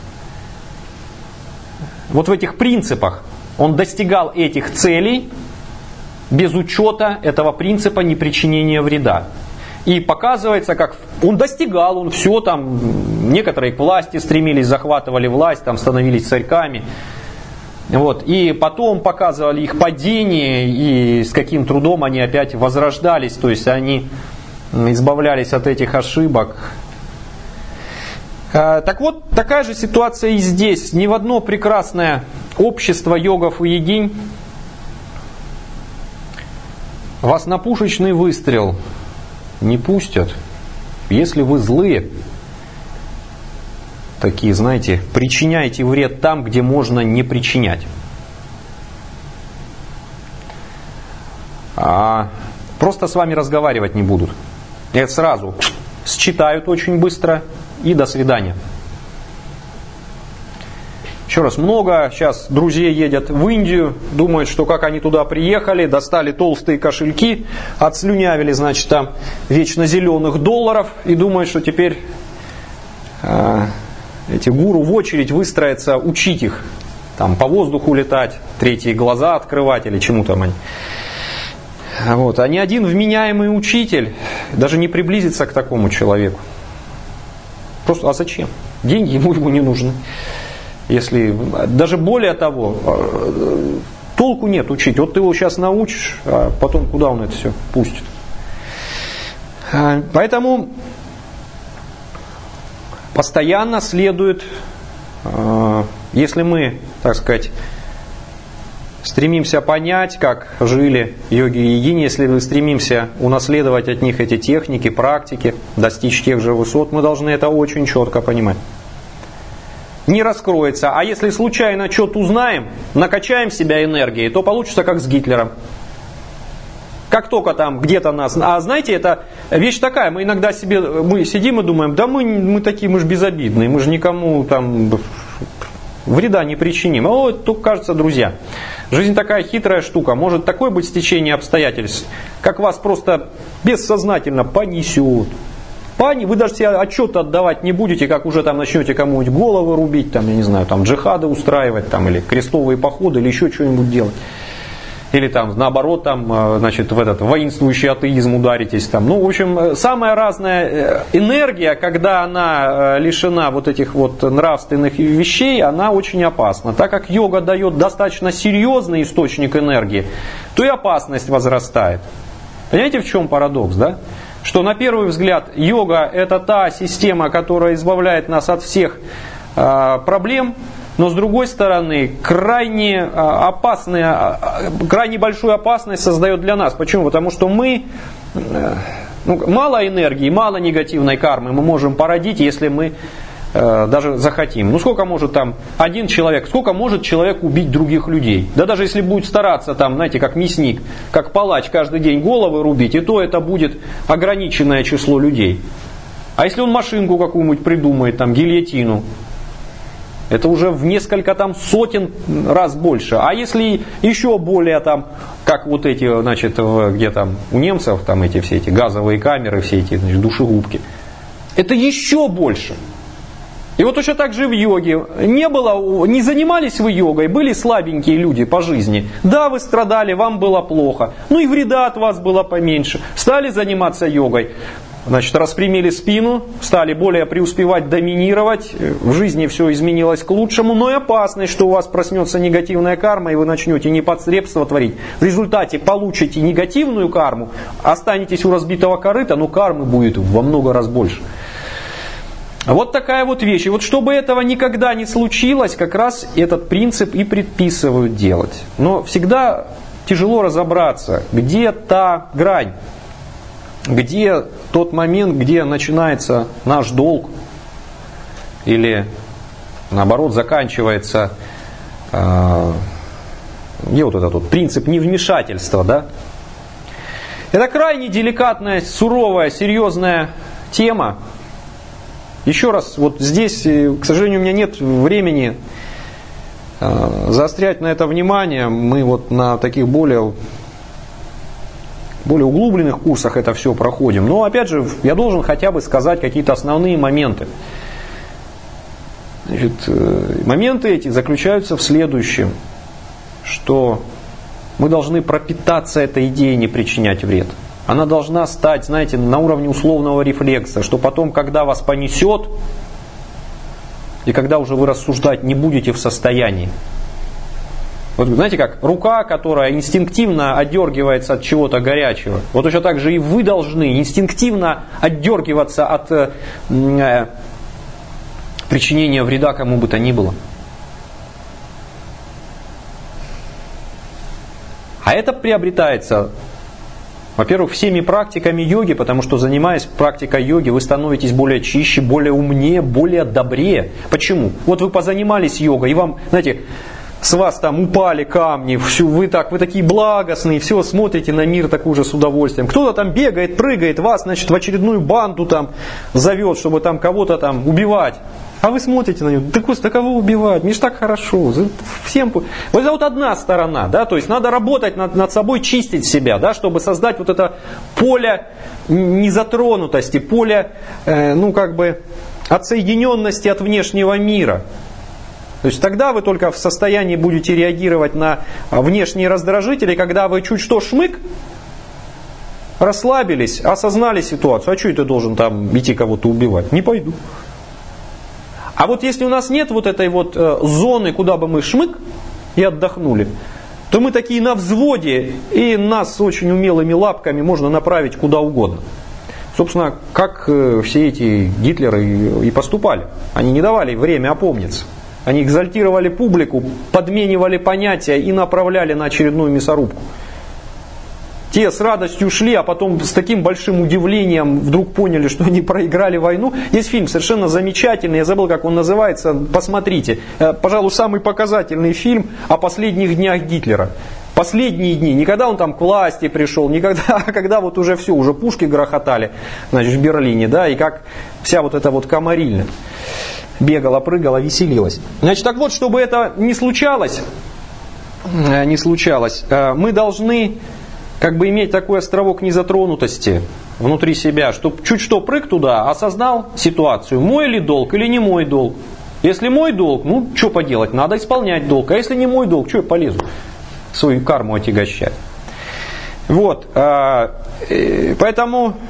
этих принципах. Он достигал этих целей без учета этого принципа непричинения вреда. И показывается, как он достигал, он все некоторые к власти стремились, захватывали власть, становились царьками. И потом показывали их падение, и с каким трудом они опять возрождались, то есть они избавлялись от этих ошибок. Так вот, такая же ситуация и здесь. Ни в одно прекрасное общество йогов уединь вас на пушечный выстрел не пустят, если вы злые, такие, знаете, причиняете вред там, где можно не причинять. Просто с вами разговаривать не будут. Это сразу считают очень быстро. И до свидания. Еще раз, много сейчас друзей едят в Индию, думают, что как они туда приехали, достали толстые кошельки, отслюнявили, значит, там вечно зеленых долларов и думают, что теперь эти гуру в очередь выстроятся учить их, по воздуху летать, третьи глаза открывать или чему там они. А ни один вменяемый учитель даже не приблизится к такому человеку. Просто, зачем? Деньги ему не нужны. Если, даже более того, толку нет учить. Вот ты его сейчас научишь, а потом куда он это все пустит? Поэтому постоянно следует, если мы, так сказать, стремимся понять, как жили йоги йогини, если мы стремимся унаследовать от них эти техники, практики, достичь тех же высот, мы должны это очень четко понимать. Не раскроется. А если случайно что-то узнаем, накачаем себя энергией, то получится как с Гитлером. Как только где-то нас... А знаете, это вещь такая, мы иногда мы сидим и думаем, да мы такие, мы же безобидные, мы же никому вреда не причиним. Тут кажется, друзья, жизнь такая хитрая штука. Может такое быть стечение обстоятельств, как вас просто бессознательно понесет. Вы даже себе отчет отдавать не будете, как уже начнете кому-нибудь головы рубить, джихады устраивать, или крестовые походы, или еще что-нибудь делать. Или наоборот, в этот воинствующий атеизм ударитесь. В общем, самая разная энергия, когда она лишена этих нравственных вещей, она очень опасна. Так как йога дает достаточно серьезный источник энергии, то и опасность возрастает. Понимаете, в чем парадокс, да? Что на первый взгляд йога это та система, которая избавляет нас от всех проблем, но с другой стороны крайне большую опасность создает для нас. Почему? Потому что мы, мало энергии, мало негативной кармы мы можем породить, если мы даже захотим. Ну сколько может там один человек, сколько может человек убить других людей? Да даже если будет стараться там, знаете, как мясник, как палач каждый день головы рубить, и то это будет ограниченное число людей. А если он машинку какую-нибудь придумает, там гильотину, это уже в несколько там сотен раз больше. А если еще более там, как вот эти, значит, где там у немцев там эти все эти газовые камеры, все эти, значит, душегубки, это еще больше. И вот точно так же в йоге. Не занимались вы йогой, были слабенькие люди по жизни. Да, вы страдали, вам было плохо. Ну и вреда от вас было поменьше. Стали заниматься йогой. Значит, распрямили спину, стали более преуспевать, доминировать. В жизни все изменилось к лучшему. Но и опасность, что у вас проснется негативная карма, и вы начнете непотребство творить. В результате получите негативную карму, останетесь у разбитого корыта, но кармы будет во много раз больше. Вот такая вот вещь. И вот чтобы этого никогда не случилось, как раз этот принцип и предписывают делать. Но всегда тяжело разобраться, где та грань, где тот момент, где начинается наш долг, или наоборот заканчивается, где вот этот вот принцип невмешательства, да? Это крайне деликатная, суровая, серьезная тема. Еще раз, вот здесь, к сожалению, у меня нет времени заострять на это внимание. Мы вот на таких более углубленных курсах это все проходим. Но опять же, я должен хотя бы сказать какие-то основные моменты. Значит, моменты эти заключаются в следующем, что мы должны пропитаться этой идеей не причинять вред. Она должна стать, знаете, на уровне условного рефлекса, что потом, когда вас понесет, и когда уже вы рассуждать не будете в состоянии. Вот знаете как, рука, которая инстинктивно отдергивается от чего-то горячего, вот точно так же и вы должны инстинктивно отдергиваться от причинения вреда кому бы то ни было. А это приобретается, во-первых, всеми практиками йоги, потому что, занимаясь практикой йоги, вы становитесь более чище, более умнее, более добрее. Почему? Вот вы позанимались йогой, и вам, знаете, с вас там упали камни, вы такие благостные, все, смотрите на мир так уже с удовольствием. Кто-то там бегает, прыгает, вас, значит, в очередную банду там зовет, чтобы там кого-то там убивать. А вы смотрите на него, да Господи, кого убивать, мне же так хорошо. Всем... Вот это вот одна сторона, да, то есть надо работать над собой, чистить себя, да, чтобы создать вот это поле незатронутости, поле, отсоединенности от внешнего мира. То есть тогда вы только в состоянии будете реагировать на внешние раздражители, когда вы чуть что шмык, расслабились, осознали ситуацию. А что это должен там идти кого-то убивать? Не пойду. А вот если у нас нет вот этой вот зоны, куда бы мы шмык и отдохнули, то мы такие на взводе, и нас очень умелыми лапками можно направить куда угодно. Собственно, как все эти Гитлеры и поступали. Они не давали время опомниться. Они экзальтировали публику, подменивали понятия и направляли на очередную мясорубку. Те с радостью шли, а потом с таким большим удивлением вдруг поняли, что они проиграли войну. Есть фильм совершенно замечательный, я забыл, как он называется, посмотрите. Пожалуй, самый показательный фильм о последних днях Гитлера. Последние дни, не когда он там к власти пришел, не когда, а когда вот уже все, уже пушки грохотали, значит, в Берлине, да, и как вся вот эта вот комарильня бегала, прыгала, веселилась. Значит, так вот, чтобы это не случалось, мы должны как бы иметь такой островок незатронутости внутри себя, чтобы чуть что прыг туда, осознал ситуацию, мой ли долг или не мой долг. Если мой долг, ну, что поделать, надо исполнять долг, а если не мой долг, что я полезу свою карму отягощать. Вот, поэтому...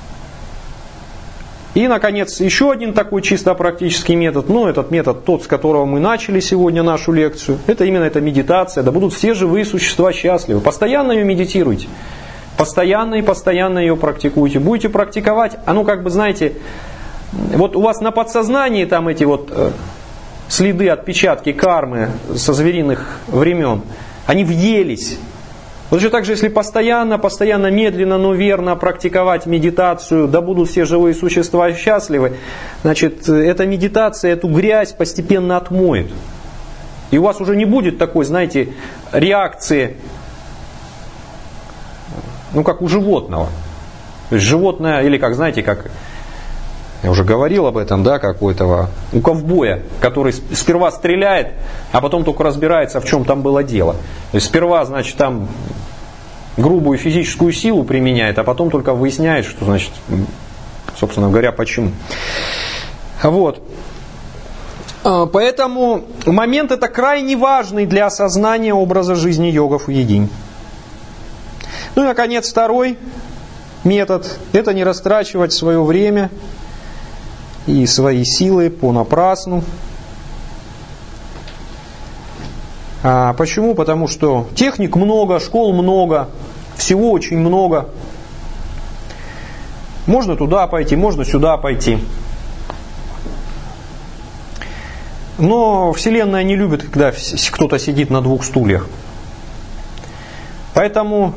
И, наконец, еще один такой чисто практический метод, этот метод, тот, с которого мы начали сегодня нашу лекцию, это именно эта медитация, да будут все живые существа счастливы. Постоянно ее медитируйте, постоянно ее практикуйте, будете практиковать, знаете, вот у вас на подсознании там эти вот следы, отпечатки кармы со звериных времен, они въелись. Вот еще так же, если постоянно, медленно, но верно практиковать медитацию, да будут все живые существа счастливы, значит, эта медитация эту грязь постепенно отмоет. И у вас уже не будет такой, знаете, реакции, как у животного. То есть животное, или как, знаете, как, я уже говорил об этом, да, как у ковбоя, который сперва стреляет, а потом только разбирается, в чем там было дело. То есть сперва, значит, там грубую физическую силу применяет, а потом только выясняет, что, значит, собственно говоря, почему. Вот. Поэтому момент это крайне важный для осознания образа жизни йогов и йогинь. Ну и, наконец, второй метод – это не растрачивать свое время и свои силы понапрасну. Почему? Потому что техник много, школ много, всего очень много. Можно туда пойти, можно сюда пойти. Но Вселенная не любит, когда кто-то сидит на двух стульях. Поэтому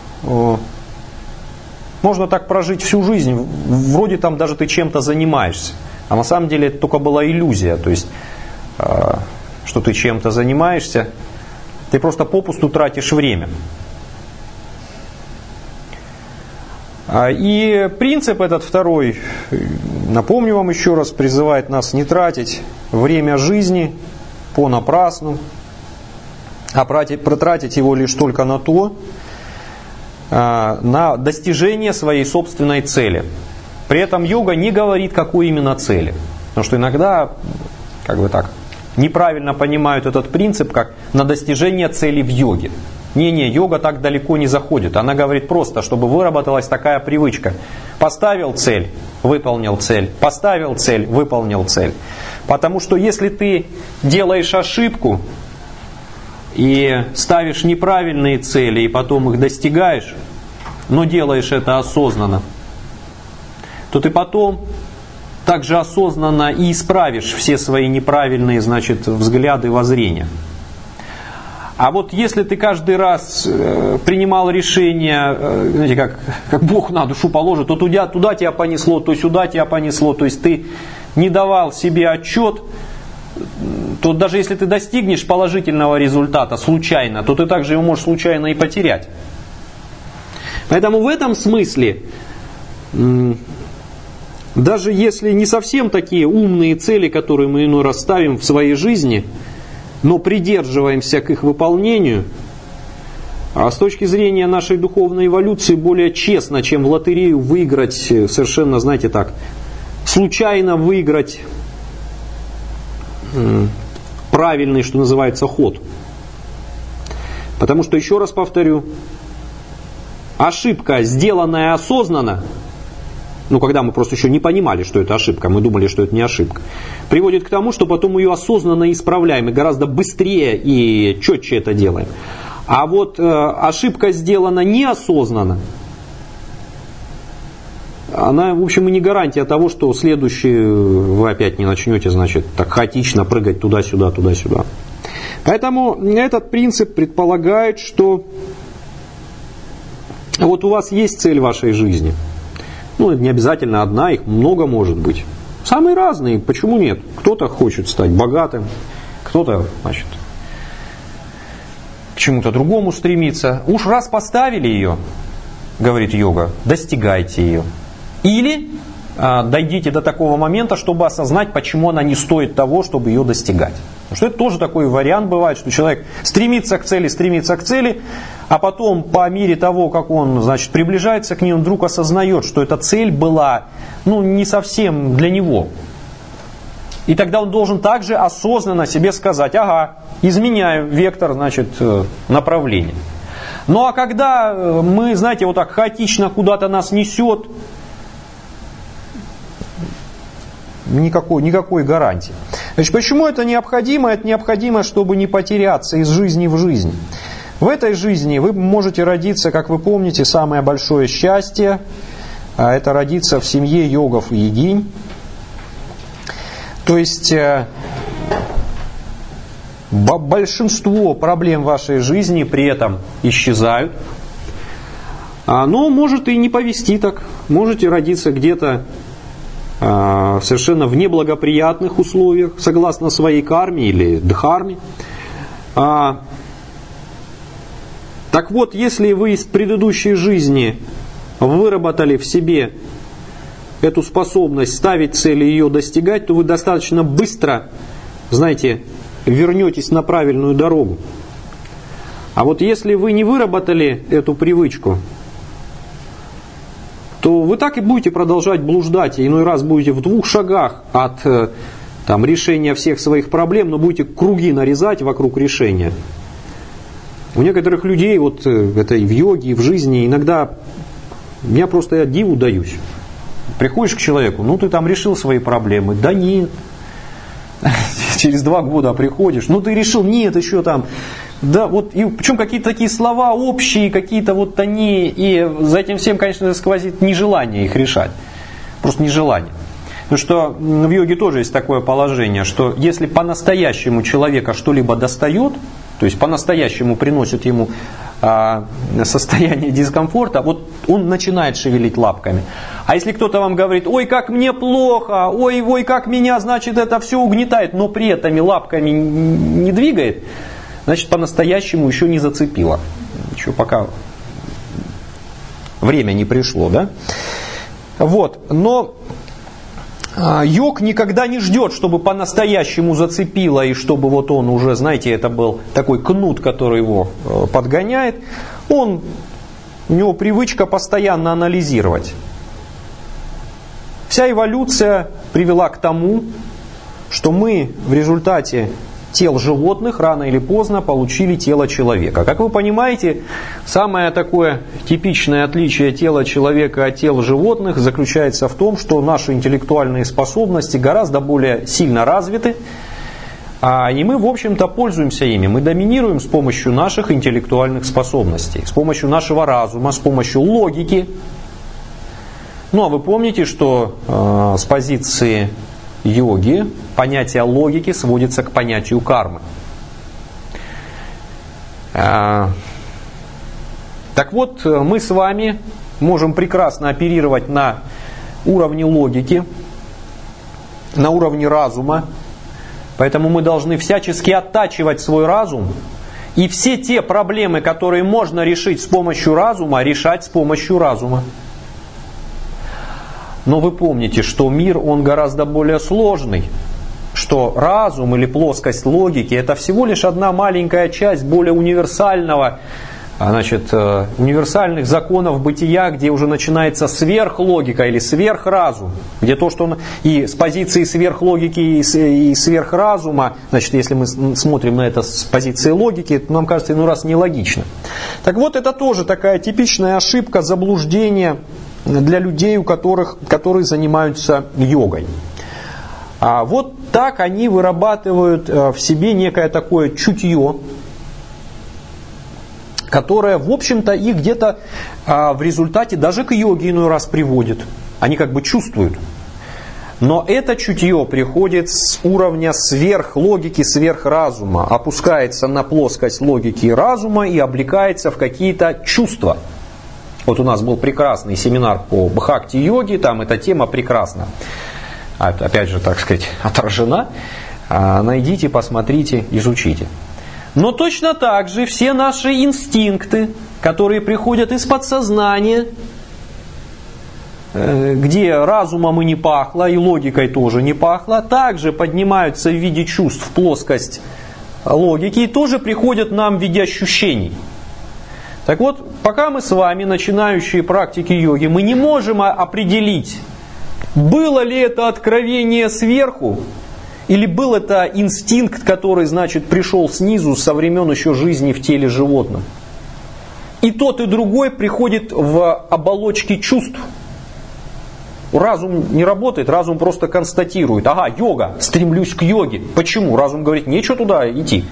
можно так прожить всю жизнь. Вроде там даже ты чем-то занимаешься. А на самом деле это только была иллюзия. То есть, что ты чем-то занимаешься, ты просто попусту тратишь время. И принцип этот второй, напомню вам еще раз, призывает нас не тратить время жизни понапрасну, а протратить его лишь только на то, на достижение своей собственной цели. При этом йога не говорит, какой именно цели. Потому что иногда, неправильно понимают этот принцип, как на достижение цели в йоге. Не, йога так далеко не заходит. Она говорит просто, чтобы выработалась такая привычка. Поставил цель, выполнил цель. Поставил цель, выполнил цель. Потому что если ты делаешь ошибку и ставишь неправильные цели, и потом их достигаешь, но делаешь это осознанно, то ты потом также осознанно и исправишь все свои неправильные, взгляды, воззрения. А вот если ты каждый раз принимал решение, знаете, как Бог на душу положит, то туда тебя понесло, то сюда тебя понесло, то есть ты не давал себе отчет, то даже если ты достигнешь положительного результата случайно, то ты также его можешь случайно и потерять. Поэтому в этом смысле, даже если не совсем такие умные цели, которые мы иной раз ставим в своей жизни, но придерживаемся к их выполнению, а с точки зрения нашей духовной эволюции более честно, чем в лотерею выиграть, совершенно, случайно выиграть правильный, что называется, ход. Потому что, еще раз повторю, ошибка, сделанная осознанно, когда мы просто еще не понимали, что это ошибка, мы думали, что это не ошибка, приводит к тому, что потом ее осознанно исправляем и гораздо быстрее и четче это делаем. А вот ошибка сделана неосознанно, она, в общем, и не гарантия того, что следующую вы опять не начнете, так хаотично прыгать туда-сюда, туда-сюда. Поэтому этот принцип предполагает, что вот у вас есть цель вашей жизни. Не обязательно одна, их много может быть. Самые разные, почему нет? Кто-то хочет стать богатым, кто-то, к чему-то другому стремится. Уж раз поставили ее, говорит йога, достигайте ее. Или дойдите до такого момента, чтобы осознать, почему она не стоит того, чтобы ее достигать. Потому что это тоже такой вариант бывает, что человек стремится к цели, а потом по мере того, как он, приближается к ней, он вдруг осознает, что эта цель была, не совсем для него. И тогда он должен также осознанно себе сказать, изменяю вектор, направления. Ну а когда мы, вот так хаотично куда-то нас несет, никакой гарантии. Почему это необходимо? Это необходимо, чтобы не потеряться из жизни в жизнь. В этой жизни вы можете родиться, как вы помните, самое большое счастье – это родиться в семье йогов и йогинь. То есть большинство проблем в вашей жизни при этом исчезают. Но может и не повести так. Можете родиться где-то совершенно в неблагоприятных условиях, согласно своей карме или дхарме. Так вот, если вы из предыдущей жизни выработали в себе эту способность ставить цели и ее достигать, то вы достаточно быстро, знаете, вернетесь на правильную дорогу. А вот если вы не выработали эту привычку, то вы так и будете продолжать блуждать, и иной раз будете в 2 шагах от решения всех своих проблем, но будете круги нарезать вокруг решения. У некоторых людей, вот это и в йоге, и в жизни, иногда я просто диву даюсь. Приходишь к человеку, ну ты там решил свои проблемы, да нет. Через 2 года приходишь, ну ты решил, нет, еще там. Да, вот, и причем какие-то такие слова общие, какие-то вот они, и за этим всем, конечно, сквозит нежелание их решать. Просто нежелание. Потому что в йоге тоже есть такое положение, что если по-настоящему человека что-либо достает, то есть по-настоящему приносит ему состояние дискомфорта, вот он начинает шевелить лапками. А если кто-то вам говорит, ой, как мне плохо, ой, как меня, значит, это все угнетает, но при этом и лапками не двигает, значит, по-настоящему еще не зацепило. Еще пока время не пришло, да? Вот, но йог никогда не ждет, чтобы по-настоящему зацепило, и чтобы вот он уже, знаете, это был такой кнут, который его подгоняет. У него привычка постоянно анализировать. Вся эволюция привела к тому, что мы в результате тел животных рано или поздно получили тело человека. Как вы понимаете, самое такое типичное отличие тела человека от тел животных заключается в том, что наши интеллектуальные способности гораздо более сильно развиты, и мы, в общем-то, пользуемся ими. Мы доминируем с помощью наших интеллектуальных способностей, с помощью нашего разума, с помощью логики. Ну, а вы помните, что с позиции йоги понятие логики сводится к понятию кармы. Так вот, мы с вами можем прекрасно оперировать на уровне логики, на уровне разума, поэтому мы должны всячески оттачивать свой разум и все те проблемы, которые можно решить с помощью разума, решать с помощью разума. Но вы помните, что мир, он гораздо более сложный, что разум или плоскость логики – это всего лишь одна маленькая часть более универсального, универсальных законов бытия, где уже начинается сверхлогика или сверхразум, где то, что и с позиции сверхлогики и сверхразума, значит, если мы смотрим на это с позиции логики, то нам кажется, иной раз нелогично. Так вот, это тоже такая типичная ошибка, заблуждение для людей, которые занимаются йогой. Вот так они вырабатывают в себе некое такое чутье, которое, в общем-то, их где-то в результате даже к йоге иной раз приводит. Они как бы чувствуют. Но это чутье приходит с уровня сверхлогики, сверхразума, опускается на плоскость логики и разума и облекается в какие-то чувства. Вот у нас был прекрасный семинар по бхакти-йоге, там эта тема прекрасна. Опять же, так сказать, отражена. Найдите, посмотрите, изучите. Но точно так же все наши инстинкты, которые приходят из подсознания, где разумом и не пахло, и логикой тоже не пахло, также поднимаются в виде чувств в плоскость логики и тоже приходят нам в виде ощущений. Так вот, пока мы с вами, начинающие практики йоги, мы не можем определить, было ли это откровение сверху, или был это инстинкт, который, значит, пришел снизу со времен еще жизни в теле животного. И тот, и другой приходит в оболочке чувств. Разум не работает, разум просто констатирует. Ага, йога, стремлюсь к йоге. Почему? Разум говорит, нечего туда идти.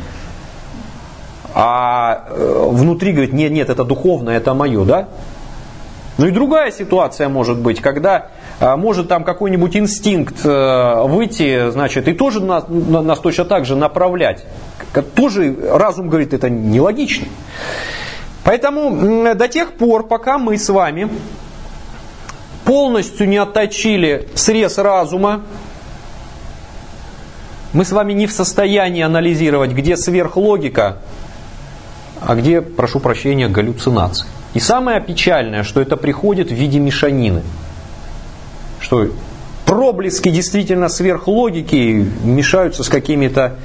А внутри говорит, нет, это духовное, это мое, да? Ну и другая ситуация может быть, когда может там какой-нибудь инстинкт выйти, значит, и тоже нас точно так же направлять. Тоже разум говорит, это нелогично. Поэтому до тех пор, пока мы с вами полностью не отточили срез разума, мы с вами не в состоянии анализировать, где сверхлогика, а где, прошу прощения, галлюцинации. И самое печальное, что это приходит в виде мешанины. Что проблески действительно сверхлогики мешаются с какими-то,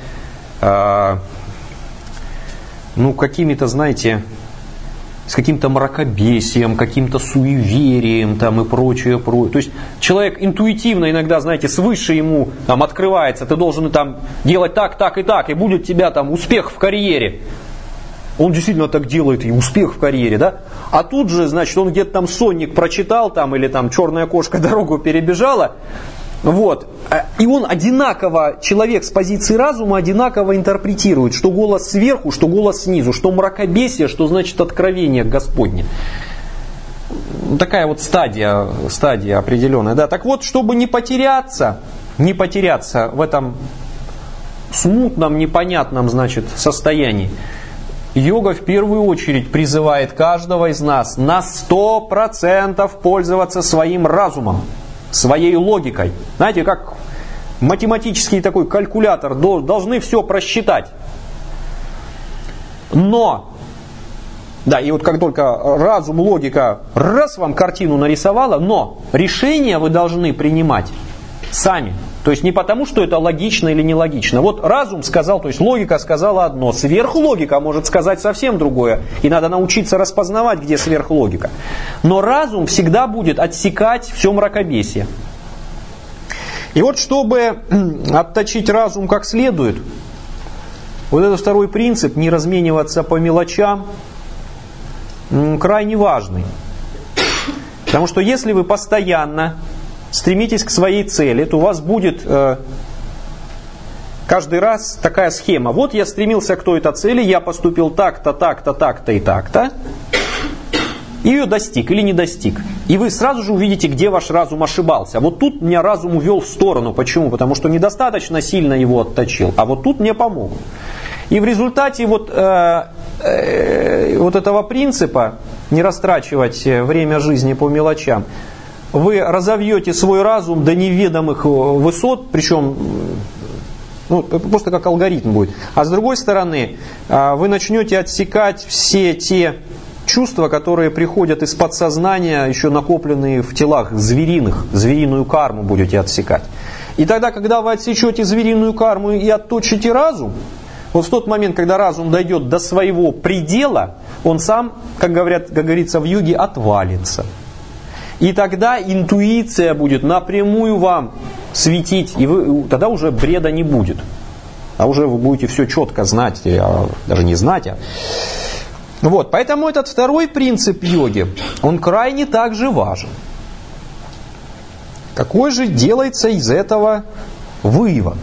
какими-то, знаете, с каким-то мракобесием, каким-то суеверием там, и прочее. То есть человек интуитивно иногда, знаете, свыше ему там, открывается, ты должен там, делать так, так и так, и будет у тебя там успех в карьере. Он действительно так делает, и успех в карьере, да? А тут же, значит, он где-то там сонник прочитал, там, или там черная кошка дорогу перебежала. Вот. И он одинаково, человек с позиции разума одинаково интерпретирует, что голос сверху, что голос снизу, что мракобесие, что значит откровение Господне. Такая вот стадия определенная. Да. Так вот, чтобы не потеряться в этом смутном, непонятном, значит, состоянии, йога в первую очередь призывает каждого из нас на 100% пользоваться своим разумом, своей логикой. Знаете, как математический такой калькулятор, должны все просчитать. Но, да, и вот как только разум, логика, раз вам картину нарисовала, но решение вы должны принимать сами. То есть не потому, что это логично или нелогично. Вот разум сказал, то есть логика сказала одно, сверхлогика может сказать совсем другое. И надо научиться распознавать, где сверхлогика. Но разум всегда будет отсекать все мракобесие. И вот чтобы отточить разум как следует, вот этот второй принцип, не размениваться по мелочам, крайне важный. Потому что если вы постоянно стремитесь к своей цели, то у вас будет каждый раз такая схема. Вот я стремился к той-то цели, я поступил так-то, так-то, так-то и так-то. И ее достиг или не достиг. И вы сразу же увидите, где ваш разум ошибался. Вот тут меня разум увел в сторону. Почему? Потому что недостаточно сильно его отточил. А вот тут мне помог. И в результате вот этого принципа не растрачивать время жизни по мелочам, вы разовьете свой разум до неведомых высот, причем просто как алгоритм будет. А с другой стороны, вы начнете отсекать все те чувства, которые приходят из подсознания, еще накопленные в телах звериных, звериную карму будете отсекать. И тогда, когда вы отсечете звериную карму и отточите разум, вот в тот момент, когда разум дойдет до своего предела, он сам, как говорится в йоге, отвалится. И тогда интуиция будет напрямую вам светить, и тогда уже бреда не будет. А уже вы будете все четко знать, даже не знать. Вот, поэтому этот второй принцип йоги, он крайне также важен. Какой же делается из этого вывод?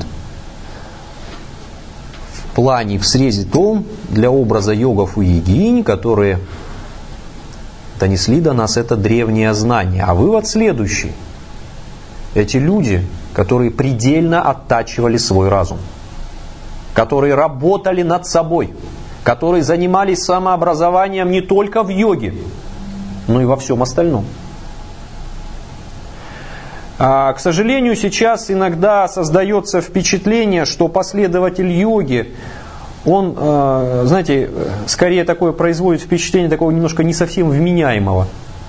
В плане, в срезе том, для образа йогов и йогинь, которые донесли до нас это древнее знание. А вывод следующий. Эти люди, которые предельно оттачивали свой разум, которые работали над собой, которые занимались самообразованием не только в йоге, но и во всем остальном. К сожалению, сейчас иногда создается впечатление, что последователь йоги, он, знаете, скорее такое производит впечатление такого немножко не совсем вменяемого.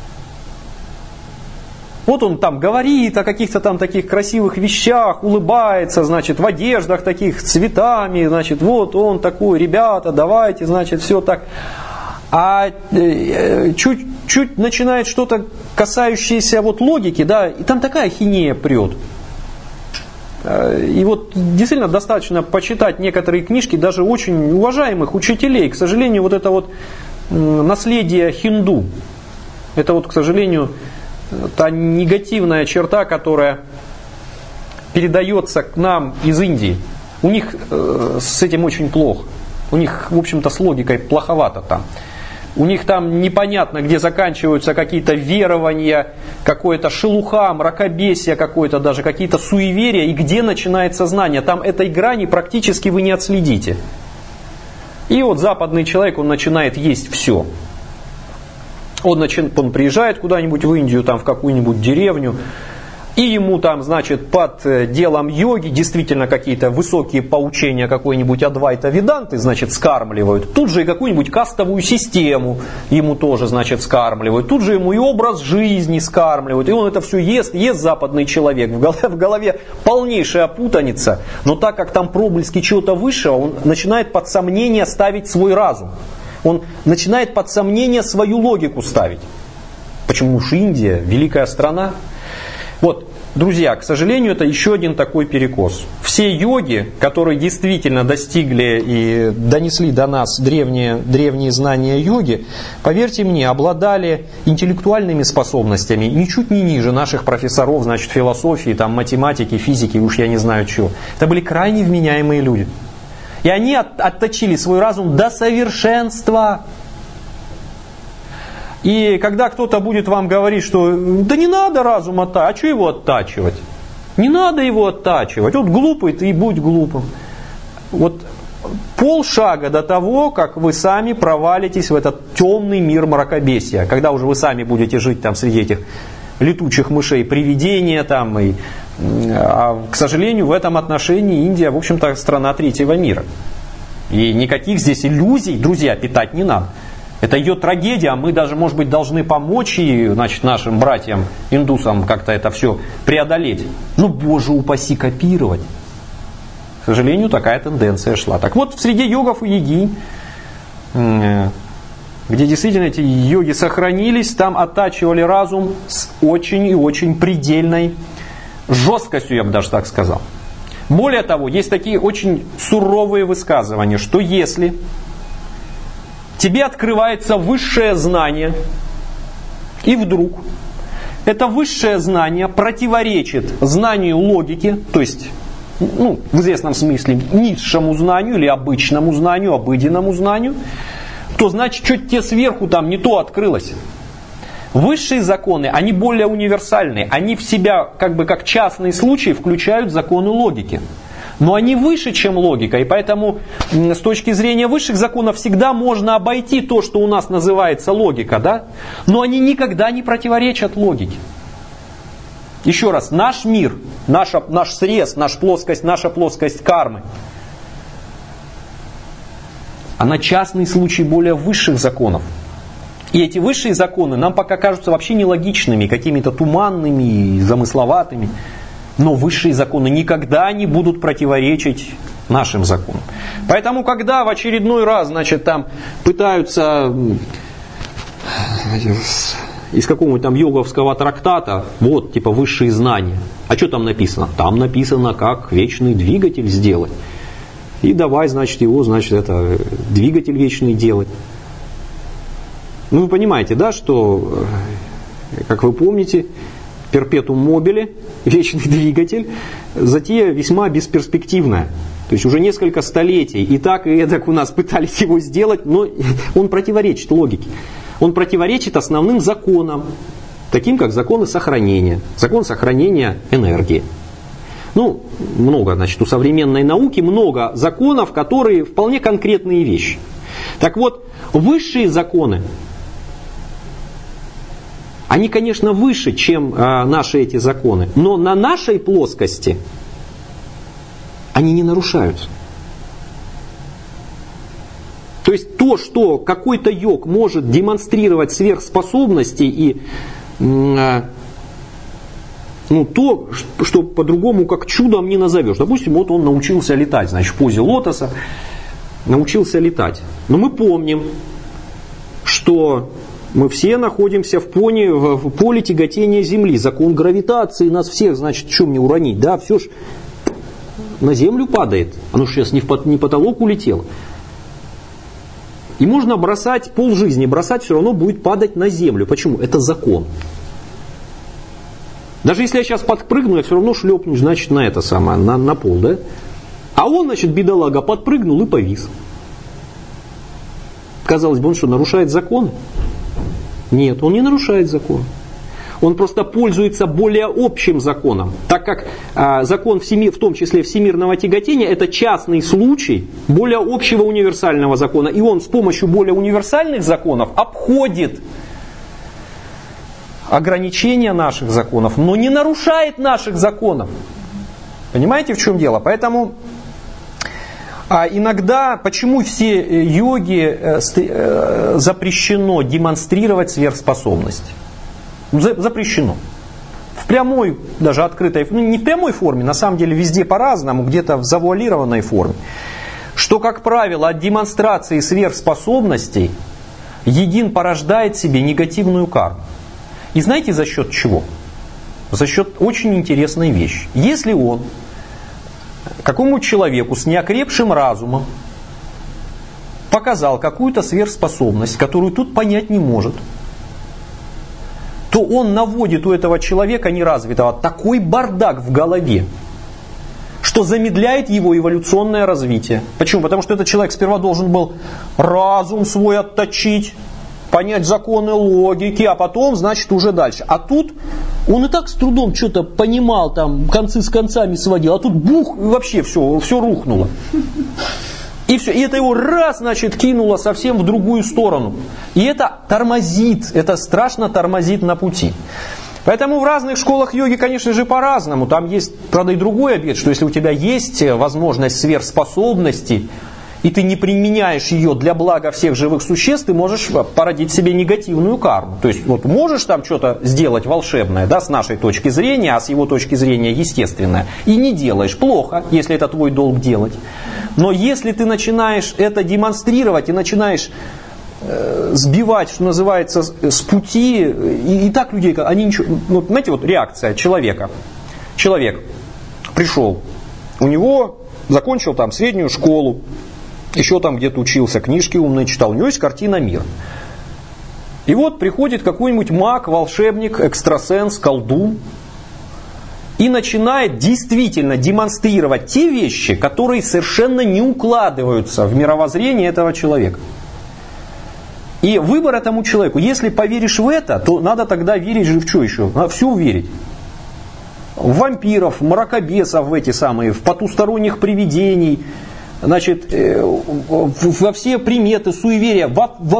Вот он там говорит о каких-то там таких красивых вещах, улыбается, значит, в одеждах таких цветами, значит, вот он такой, ребята, давайте, значит, все так. А чуть начинает что-то касающееся вот логики, да, и там такая ахинея прет. И вот действительно достаточно почитать некоторые книжки даже очень уважаемых учителей. К сожалению, вот это вот наследие хинду, это вот, к сожалению, та негативная черта, которая передается к нам из Индии. У них с этим очень плохо. У них, в общем-то, с логикой плоховато там. у них там непонятно, где заканчиваются какие-то верования, какое-то шелуха, мракобесие какое-то, даже какие-то суеверия, и где начинается знание. Там этой грани практически вы не отследите. И вот западный человек, он начинает есть все. Он приезжает куда-нибудь в Индию, там, в какую-нибудь деревню, и ему там, значит, под делом йоги действительно какие-то высокие поучения какой-нибудь Адвайта Веданты, значит, скармливают. Тут же и какую-нибудь кастовую систему ему тоже, значит, скармливают. Тут же ему и образ жизни скармливают. И он это все ест западный человек. В голове полнейшая путаница. Но так как там проблески чего-то высшего, он начинает под сомнение ставить свой разум. Он начинает под сомнение свою логику ставить. Почему уж Индия, великая страна? Вот, друзья, к сожалению, это еще один такой перекос. Все йоги, которые действительно достигли и донесли до нас древние знания йоги, поверьте мне, обладали интеллектуальными способностями ничуть не ниже наших профессоров, значит, философии, там, математики, физики, уж я не знаю чего. Это были крайне вменяемые люди. И они отточили свой разум до совершенства. И когда кто-то будет вам говорить, что да не надо разум оттачивать, а что его оттачивать? Не надо его оттачивать. Вот глупый ты и будь глупым. Вот полшага до того, как вы сами провалитесь в этот темный мир мракобесия. Когда уже вы сами будете жить там среди этих летучих мышей, привидения там. А, к сожалению, в этом отношении Индия, в общем-то, страна третьего мира. И никаких здесь иллюзий, друзья, питать не надо. Это ее трагедия, а мы даже, может быть, должны помочь ей, значит, нашим братьям, индусам, как-то это все преодолеть. Ну, боже упаси, копировать. К сожалению, такая тенденция шла. Так вот, в среде йогов и йогинь, где действительно эти йоги сохранились, там оттачивали разум с очень и очень предельной жесткостью, я бы даже так сказал. Более того, есть такие очень суровые высказывания, что если тебе открывается высшее знание, и вдруг это высшее знание противоречит знанию логики, то есть, в известном смысле, низшему знанию или обычному знанию, обыденному знанию, то значит, что-то тебе сверху там не то открылось. Высшие законы, они более универсальные, они в себя, как частный случай, включают законы логики. Но они выше, чем логика, и поэтому с точки зрения высших законов всегда можно обойти то, что у нас называется логика, да? Но они никогда не противоречат логике. Еще раз, наш мир, наш срез, наша плоскость кармы, она частный случай более высших законов. И эти высшие законы нам пока кажутся вообще нелогичными, какими-то туманными, замысловатыми. Но высшие законы никогда не будут противоречить нашим законам. Поэтому, когда в очередной раз, значит, там пытаются из какого-нибудь там йоговского трактата, вот, типа, высшие знания. А что там написано? Там написано, как вечный двигатель сделать. И давай, значит, его, значит, это двигатель вечный делать. Ну, вы понимаете, да, что, как вы помните, перпетум мобиле, вечный двигатель, затея весьма бесперспективная. То есть уже несколько столетий и так у нас пытались его сделать, но он противоречит логике. Он противоречит основным законам, таким как законы сохранения. Закон сохранения энергии. Много, значит, у современной науки много законов, которые вполне конкретные вещи. Так вот, высшие законы, они, конечно, выше, чем наши эти законы, но на нашей плоскости они не нарушаются. То есть то, что какой-то йог может демонстрировать сверхспособности и то, что по-другому как чудом не назовешь. Допустим, вот он научился летать, значит, в позе лотоса научился летать. Но мы помним, что мы все находимся в поле тяготения Земли. Закон гравитации нас всех, значит, что мне уронить? Да, все ж на Землю падает. Оно же сейчас не в потолок улетело. И можно бросать полжизни, бросать все равно будет падать на Землю. Почему? Это закон. Даже если я сейчас подпрыгну, я все равно шлепнусь, значит, на пол, да? А он, значит, бедолага, подпрыгнул и повис. Казалось бы, он что, нарушает закон? Нет, он не нарушает закон. Он просто пользуется более общим законом, так как закон, в том числе всемирного тяготения, это частный случай более общего универсального закона. И он с помощью более универсальных законов обходит ограничения наших законов, но не нарушает наших законов. Понимаете, в чем дело? Поэтому иногда, почему все йоги запрещено демонстрировать сверхспособность? Запрещено. В прямой, даже открытой, не в прямой форме, на самом деле везде по-разному, где-то в завуалированной форме. Что, как правило, от демонстрации сверхспособностей йогин порождает себе негативную карму. И знаете, за счет чего? За счет очень интересной вещи. Если он какому человеку с неокрепшим разумом показал какую-то сверхспособность, которую тут понять не может, то он наводит у этого человека неразвитого такой бардак в голове, что замедляет его эволюционное развитие. Почему? Потому что этот человек сперва должен был разум свой отточить, понять законы логики, а потом, значит, уже дальше. А тут он и так с трудом что-то понимал, там, концы с концами сводил, а тут бух, и вообще все рухнуло. И все, и это его раз, значит, кинуло совсем в другую сторону. И это тормозит, это страшно тормозит на пути. Поэтому в разных школах йоги, конечно же, по-разному. Там есть, правда, и другой обет, что если у тебя есть возможность сверхспособностей, и ты не применяешь ее для блага всех живых существ, ты можешь породить себе негативную карму. То есть вот можешь там что-то сделать волшебное, да, с нашей точки зрения, а с его точки зрения естественное, и не делаешь. Плохо, если это твой долг делать. Но если ты начинаешь это демонстрировать и начинаешь сбивать, что называется, с пути, и так людей, они ничего, вот, знаете, вот реакция человека. Человек пришел, у него закончил там среднюю школу, еще там где-то учился, книжки умные читал, у него есть картина «Мир». И вот приходит какой-нибудь маг, волшебник, экстрасенс, колдун и начинает действительно демонстрировать те вещи, которые совершенно не укладываются в мировоззрение этого человека. И выбор этому человеку. Если поверишь в это, то надо тогда верить же в что еще? Надо все верить. В вампиров, в мракобесов, в эти самые, в потусторонних привидений, значит, во все приметы, суеверия.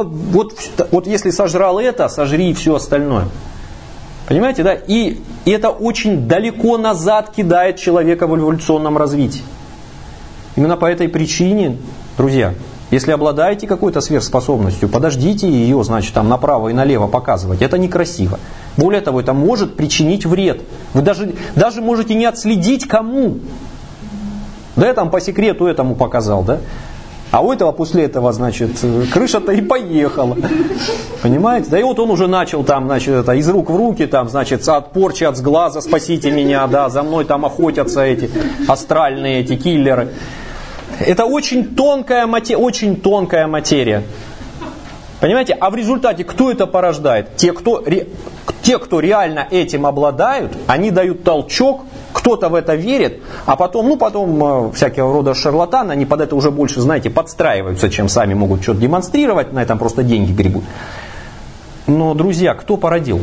Вот если сожрал это, сожри и все остальное. Понимаете, да? И это очень далеко назад кидает человека в эволюционном развитии. Именно по этой причине, друзья, если обладаете какой-то сверхспособностью, подождите ее, значит, там направо и налево показывать. Это некрасиво. Более того, это может причинить вред. Вы даже можете не отследить, кому. Да, я там по секрету этому показал, да? А у этого после этого, значит, крыша-то и поехала. Понимаете? Да и вот он уже начал там, значит, это, из рук в руки, там, значит, от порчи, от сглаза, спасите меня, да, за мной там охотятся эти астральные, эти киллеры. Это очень тонкая материя. Понимаете? А в результате кто это порождает? Те, кто реально этим обладают, они дают толчок, кто-то в это верит, а потом всякого рода шарлатаны, они под это уже больше, знаете, подстраиваются, чем сами могут что-то демонстрировать, на этом просто деньги гребут. Но, друзья, кто породил?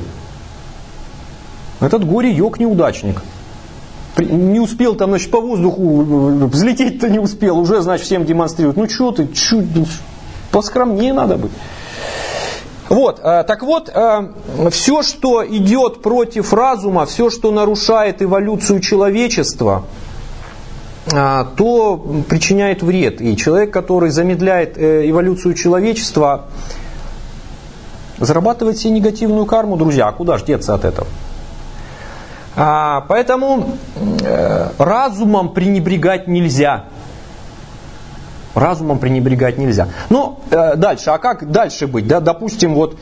Этот горе-йог-неудачник. Не успел там, значит, по воздуху взлететь-то не успел, уже, значит, всем демонстрирует. Ну что ты, поскромнее надо быть. Вот, так вот, все, что идет против разума, все, что нарушает эволюцию человечества, то причиняет вред. И человек, который замедляет эволюцию человечества, зарабатывает себе негативную карму, друзья. А куда ж деться от этого? Поэтому разумом пренебрегать нельзя. Разумом пренебрегать нельзя. Но дальше, а как дальше быть? Да, допустим, вот,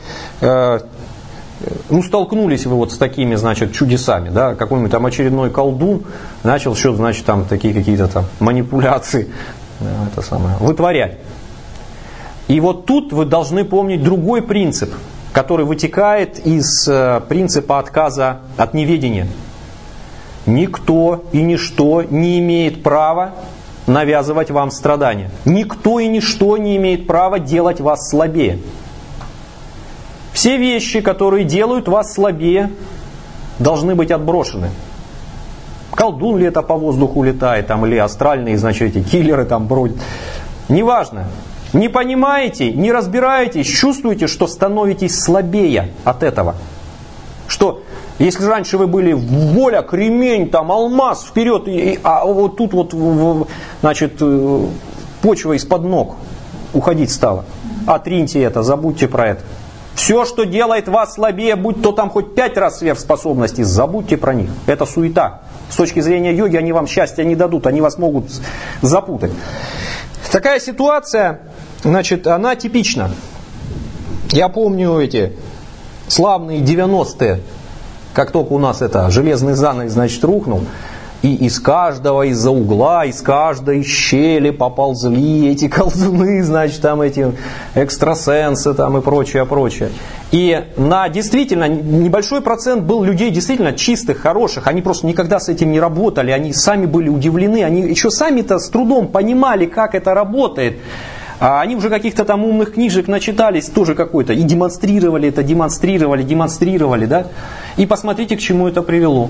столкнулись вы вот с такими, значит, чудесами, да, какой-нибудь там очередной колдун начал что-то, значит, там такие какие-то там манипуляции вытворять. И вот тут вы должны помнить другой принцип, который вытекает из принципа отказа от неведения. Никто и ничто не имеет права навязывать вам страдания. Никто и ничто не имеет права делать вас слабее. Все вещи, которые делают вас слабее, должны быть отброшены. Колдун ли это по воздуху летает, там, или астральные, значит, эти киллеры там бродят. Неважно. Не понимаете, не разбираетесь, чувствуете, что становитесь слабее от этого. Что если раньше вы были воля, кремень, там, алмаз, вперед, а вот тут вот, значит, почва из-под ног уходить стала. Отриньте это, забудьте про это. Все, что делает вас слабее, будь то там хоть 5 раз сверхспособностей, забудьте про них. Это суета. С точки зрения йоги они вам счастья не дадут, они вас могут запутать. Такая ситуация, значит, она типична. Я помню эти славные 90-е, как только у нас это железный занавес, значит, рухнул, и из каждого из-за угла, из каждой щели поползли эти колдуны, значит, там эти экстрасенсы там и прочее, прочее. И на действительно небольшой процент был людей действительно чистых, хороших, они просто никогда с этим не работали, они сами были удивлены, они еще сами-то с трудом понимали, как это работает. А они уже каких-то там умных книжек начитались, тоже какой-то, и демонстрировали это, демонстрировали, да? И посмотрите, к чему это привело.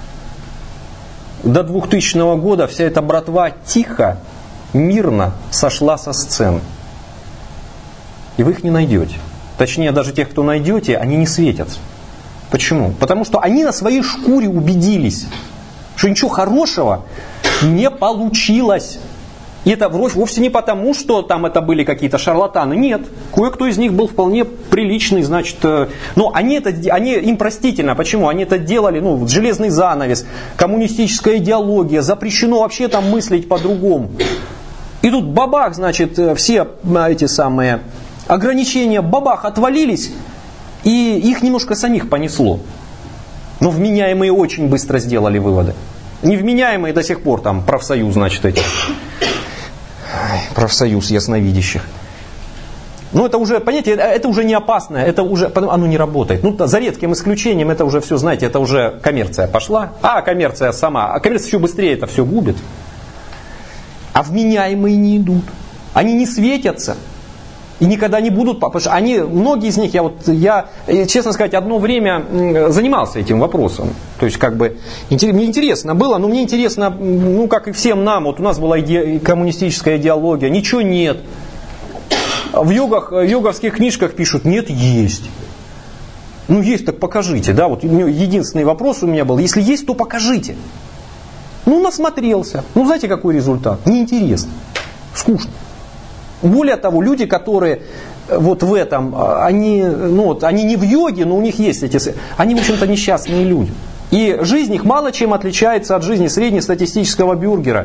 До 2000 года вся эта братва тихо, мирно сошла со сцены. И вы их не найдете. Точнее, даже тех, кто найдете, они не светятся. Почему? Потому что они на своей шкуре убедились, что ничего хорошего не получилось. И это вовсе не потому, что там это были какие-то шарлатаны. Нет, кое-кто из них был вполне приличный, значит. Но им простительно. Почему? Они это делали, железный занавес, коммунистическая идеология, запрещено вообще там мыслить по-другому. И тут бабах, значит, все эти самые ограничения бабах отвалились, и их немножко самих понесло. Но вменяемые очень быстро сделали выводы. Невменяемые до сих пор там профсоюз, значит, эти. Профсоюз ясновидящих. Но это уже, понимаете, это уже не опасно, это уже, оно не работает. За редким исключением, это уже все, знаете, это уже коммерция пошла. Коммерция сама, коммерция еще быстрее это все губит. А вменяемые не идут. Они не светятся. И никогда не будут, потому что многие из них, я, честно сказать, одно время занимался этим вопросом. То есть, мне интересно было, но мне интересно, как и всем нам, у нас была коммунистическая идеология, ничего нет. В йоговских книжках пишут, нет, есть. Есть, так покажите, да, единственный вопрос у меня был, если есть, то покажите. Насмотрелся, знаете, какой результат? Неинтересно, скучно. Более того, люди, которые в этом, они не в йоге, но у них есть они, в общем-то, несчастные люди. И жизнь их мало чем отличается от жизни среднестатистического бюргера.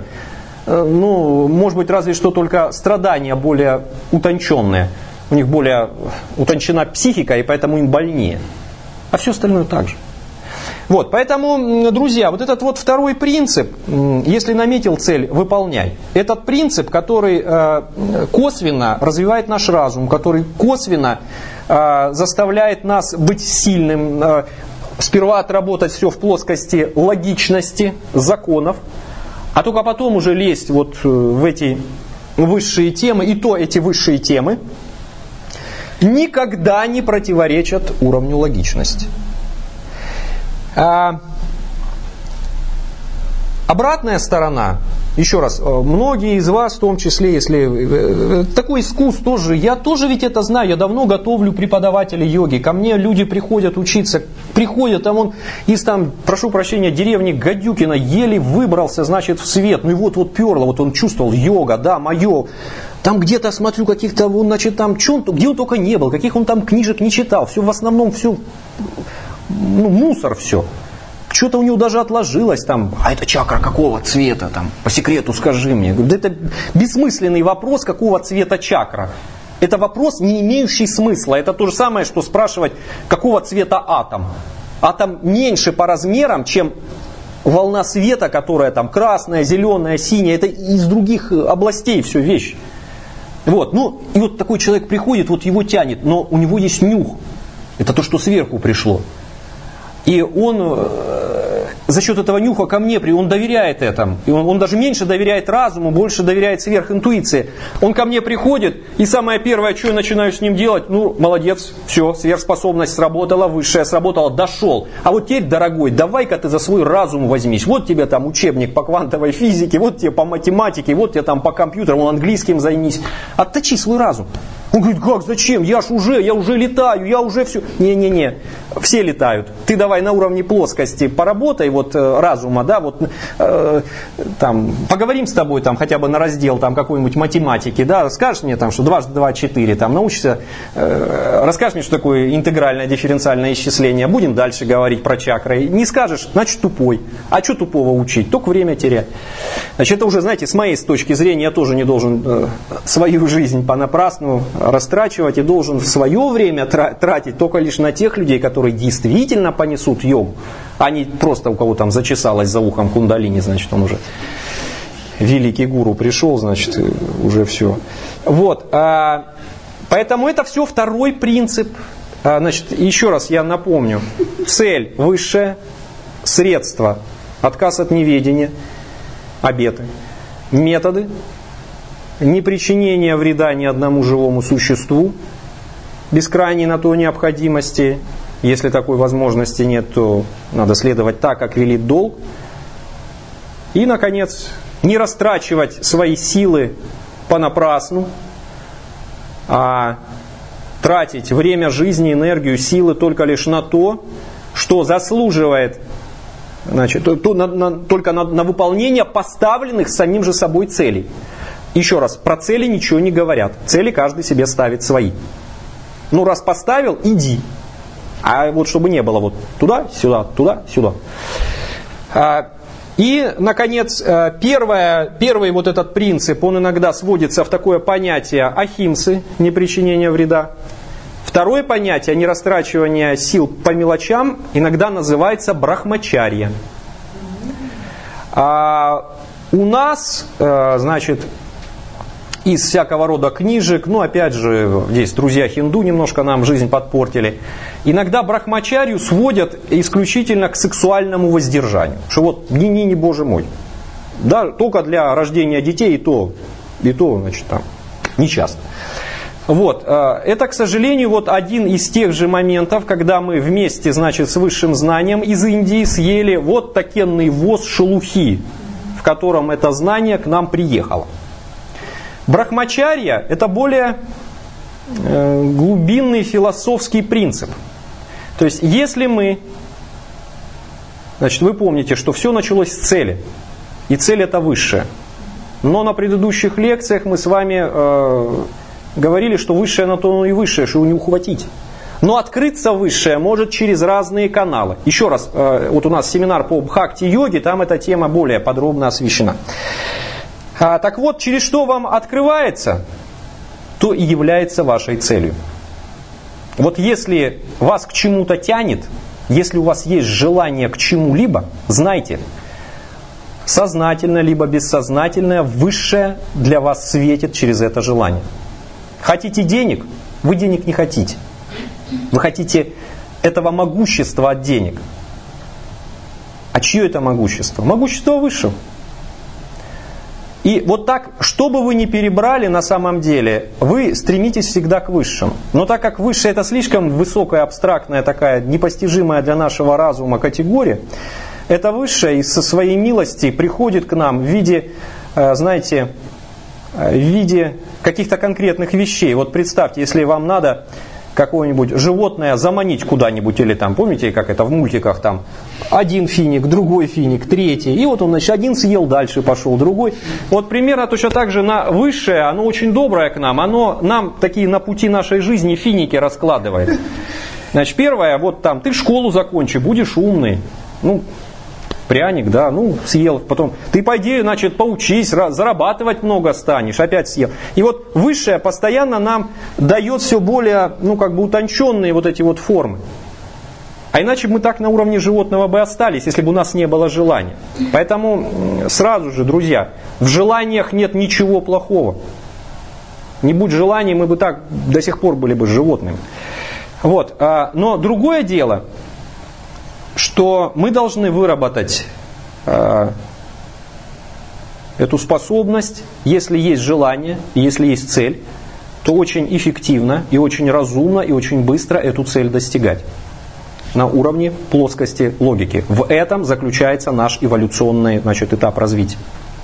Может быть, разве что только страдания более утонченные. У них более утончена психика, и поэтому им больнее. А все остальное так же. Поэтому, друзья, этот второй принцип, если наметил цель, выполняй. Этот принцип, который косвенно развивает наш разум, который косвенно заставляет нас быть сильным, сперва отработать все в плоскости логичности, законов, а только потом уже лезть в эти высшие темы, и то эти высшие темы никогда не противоречат уровню логичности. Обратная сторона, еще раз, многие из вас, в том числе, если такой искус тоже, я тоже ведь это знаю, я давно готовлю преподавателей йоги, ко мне люди приходят учиться, он из прошу прощения, деревни Гадюкина еле выбрался, значит, в свет, перло, он чувствовал, йога, да, мое. Там где-то, смотрю, каких-то, значит, где он только не был, каких он там книжек не читал, все в основном, все... мусор все. Что-то у него даже отложилось там. А это чакра какого цвета? По секрету скажи мне. Это бессмысленный вопрос, какого цвета чакра. Это вопрос, не имеющий смысла. Это то же самое, что спрашивать, какого цвета атом. Атом меньше по размерам, чем волна света, которая красная, зеленая, синяя. Это из других областей все вещи. И такой человек приходит, его тянет, но у него есть нюх. Это то, что сверху пришло. И он за счет этого нюха ко мне, он доверяет этому. И он даже меньше доверяет разуму, больше доверяет сверхинтуиции. Он ко мне приходит, и самое первое, что я начинаю с ним делать, молодец, все, сверхспособность сработала, высшая сработала, дошел. А вот теперь, дорогой, давай-ка ты за свой разум возьмись. Вот тебе там учебник по квантовой физике, вот тебе по математике, вот тебе там по компьютеру, английским займись. Отточи свой разум. Он говорит, как, зачем? Я уже летаю, я уже все. Не, все летают. Ты давай на уровне плоскости поработай, разума, да, там, поговорим с тобой там хотя бы на раздел там какой-нибудь математики, да, скажешь мне там, что 2 × 2 = 4, там, научишься, расскажешь мне, что такое интегральное дифференциальное исчисление, будем дальше говорить про чакры. Не скажешь, значит тупой. А что тупого учить? Только время терять. Значит, это уже, знаете, с моей точки зрения, я тоже не должен свою жизнь понапрасну растрачивать и должен свое время тратить только лишь на тех людей, которые действительно понесут йогу, а не просто у кого там зачесалось за ухом кундалини, значит, он уже великий гуру пришел, значит, уже все. Поэтому это все второй принцип. Значит, еще раз я напомню. Цель высшая, средства, отказ от неведения, обеты, методы, непричинение вреда ни одному живому существу, без крайней на то необходимости. Если такой возможности нет, то надо следовать так, как велит долг. И, наконец, не растрачивать свои силы понапрасну, а тратить время жизни, энергию, силы только лишь на то, что заслуживает, значит, только на выполнение поставленных самим же собой целей. Еще раз, про цели ничего не говорят. Цели каждый себе ставит свои. Раз поставил, иди. А вот чтобы не было туда-сюда, туда-сюда. И, наконец, первый этот принцип, он иногда сводится в такое понятие ахимсы, непричинения вреда. Второе понятие, нерастрачивание сил по мелочам, иногда называется брахмачарья. У нас, значит, из всякого рода книжек, опять же, здесь друзья хинду немножко нам жизнь подпортили, иногда брахмачарью сводят исключительно к сексуальному воздержанию. Что не боже мой. Да, только для рождения детей и то, значит, там, нечасто. Это, к сожалению, один из тех же моментов, когда мы вместе, значит, с высшим знанием из Индии съели такенный воз шелухи, в котором это знание к нам приехало. Брахмачарья – это более глубинный философский принцип. То есть, если мы, значит, вы помните, что все началось с цели, и цель это высшая. Но на предыдущих лекциях мы с вами говорили, что высшее на то и высшее, что его не ухватить. Но открыться высшее может через разные каналы. Еще раз, у нас семинар по бхакти-йоге, там эта тема более подробно освещена. Так вот, через что вам открывается, то и является вашей целью. Если вас к чему-то тянет, если у вас есть желание к чему-либо, знайте, сознательно либо бессознательное, высшее для вас светит через это желание. Хотите денег? Вы денег не хотите. Вы хотите этого могущества от денег. А чье это могущество? Могущество высшего. И так, что бы вы ни перебрали на самом деле, вы стремитесь всегда к высшему. Но так как высшее это слишком высокая, абстрактная, такая непостижимая для нашего разума категория, это высшее из своей милости приходит к нам в виде, знаете, в виде каких-то конкретных вещей. Представьте, если вам надо какое-нибудь животное заманить куда-нибудь, или там, помните, как это в мультиках, там, один финик, другой финик, третий, и он, значит, один съел, дальше пошел, другой. Примерно точно так же на высшее, оно очень доброе к нам, оно нам такие на пути нашей жизни финики раскладывает. Значит, первое, ты школу закончи, будешь умный, пряник, да, съел, потом ты пойди, значит, поучись, зарабатывать много станешь, опять съел. И высшее постоянно нам дает все более, утонченные эти формы. А иначе мы так на уровне животного бы остались, если бы у нас не было желания. Поэтому сразу же, друзья, в желаниях нет ничего плохого. Не будь желаний, мы бы так до сих пор были бы животными. Но другое дело, что мы должны выработать эту способность, если есть желание, если есть цель, то очень эффективно и очень разумно и очень быстро эту цель достигать на уровне плоскости логики. В этом заключается наш эволюционный, этап развития.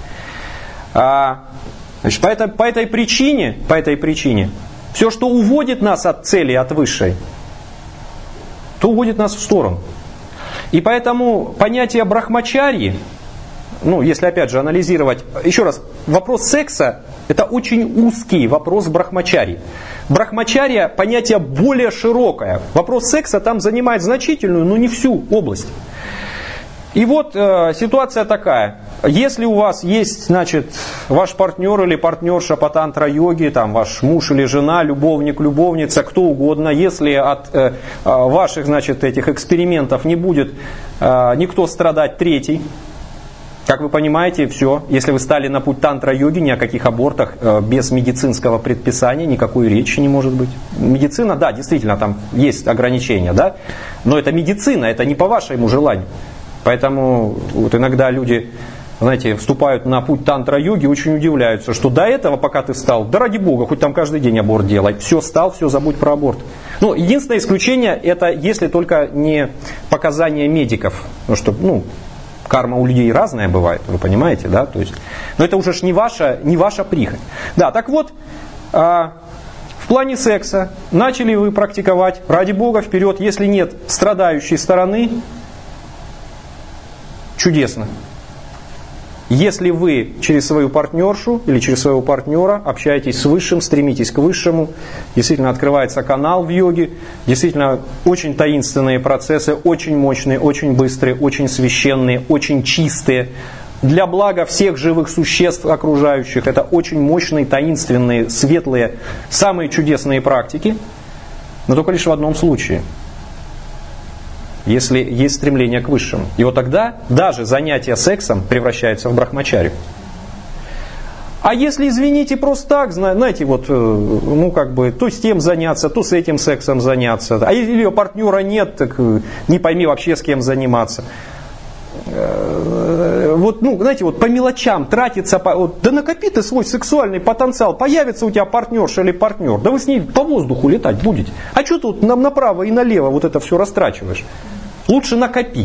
Значит, по этой причине, все, что уводит нас от цели, от высшей, то уводит нас в сторону. И поэтому понятие брахмачарьи, если опять же анализировать, еще раз, вопрос секса – это очень узкий вопрос брахмачарьи. Брахмачарья – понятие более широкое. Вопрос секса там занимает значительную, но не всю область. И вот ситуация такая. Если у вас есть, ваш партнер или партнерша по тантра-йоге, ваш муж или жена, любовник, любовница, кто угодно, если от ваших, этих экспериментов не будет никто страдать третий, как вы понимаете, все, если вы стали на путь тантра-йоги, ни о каких абортах без медицинского предписания никакой речи не может быть. Медицина, да, действительно, там есть ограничения, да, но это медицина, это не по вашему желанию. Поэтому иногда люди, вступают на путь тантра-йоги, очень удивляются, что до этого, пока ты встал, да ради Бога, хоть там каждый день аборт делай, все встал, все, забудь про аборт. Единственное исключение, это если только не показания медиков, потому что, карма у людей разная бывает, вы понимаете, да? То есть, но это уже не ваша прихоть. Да, так вот, в плане секса начали вы практиковать, ради Бога, вперед, если нет страдающей стороны, чудесно. Если вы через свою партнершу или через своего партнера общаетесь с высшим, стремитесь к высшему, действительно открывается канал в йоге, действительно очень таинственные процессы, очень мощные, очень быстрые, очень священные, очень чистые, для блага всех живых существ окружающих. Это очень мощные, таинственные, светлые, самые чудесные практики, но только лишь в одном случае. Если есть стремление к высшему. И вот тогда даже занятие сексом превращается в брахмачарью. А если, извините, просто так, то с тем заняться, то с этим сексом заняться. А если ее партнера нет, так не пойми вообще с кем заниматься. По мелочам тратиться, да накопи ты свой сексуальный потенциал, появится у тебя партнерша или партнер, да вы с ней по воздуху летать будете. А что тут направо и налево это все растрачиваешь? Лучше накопи.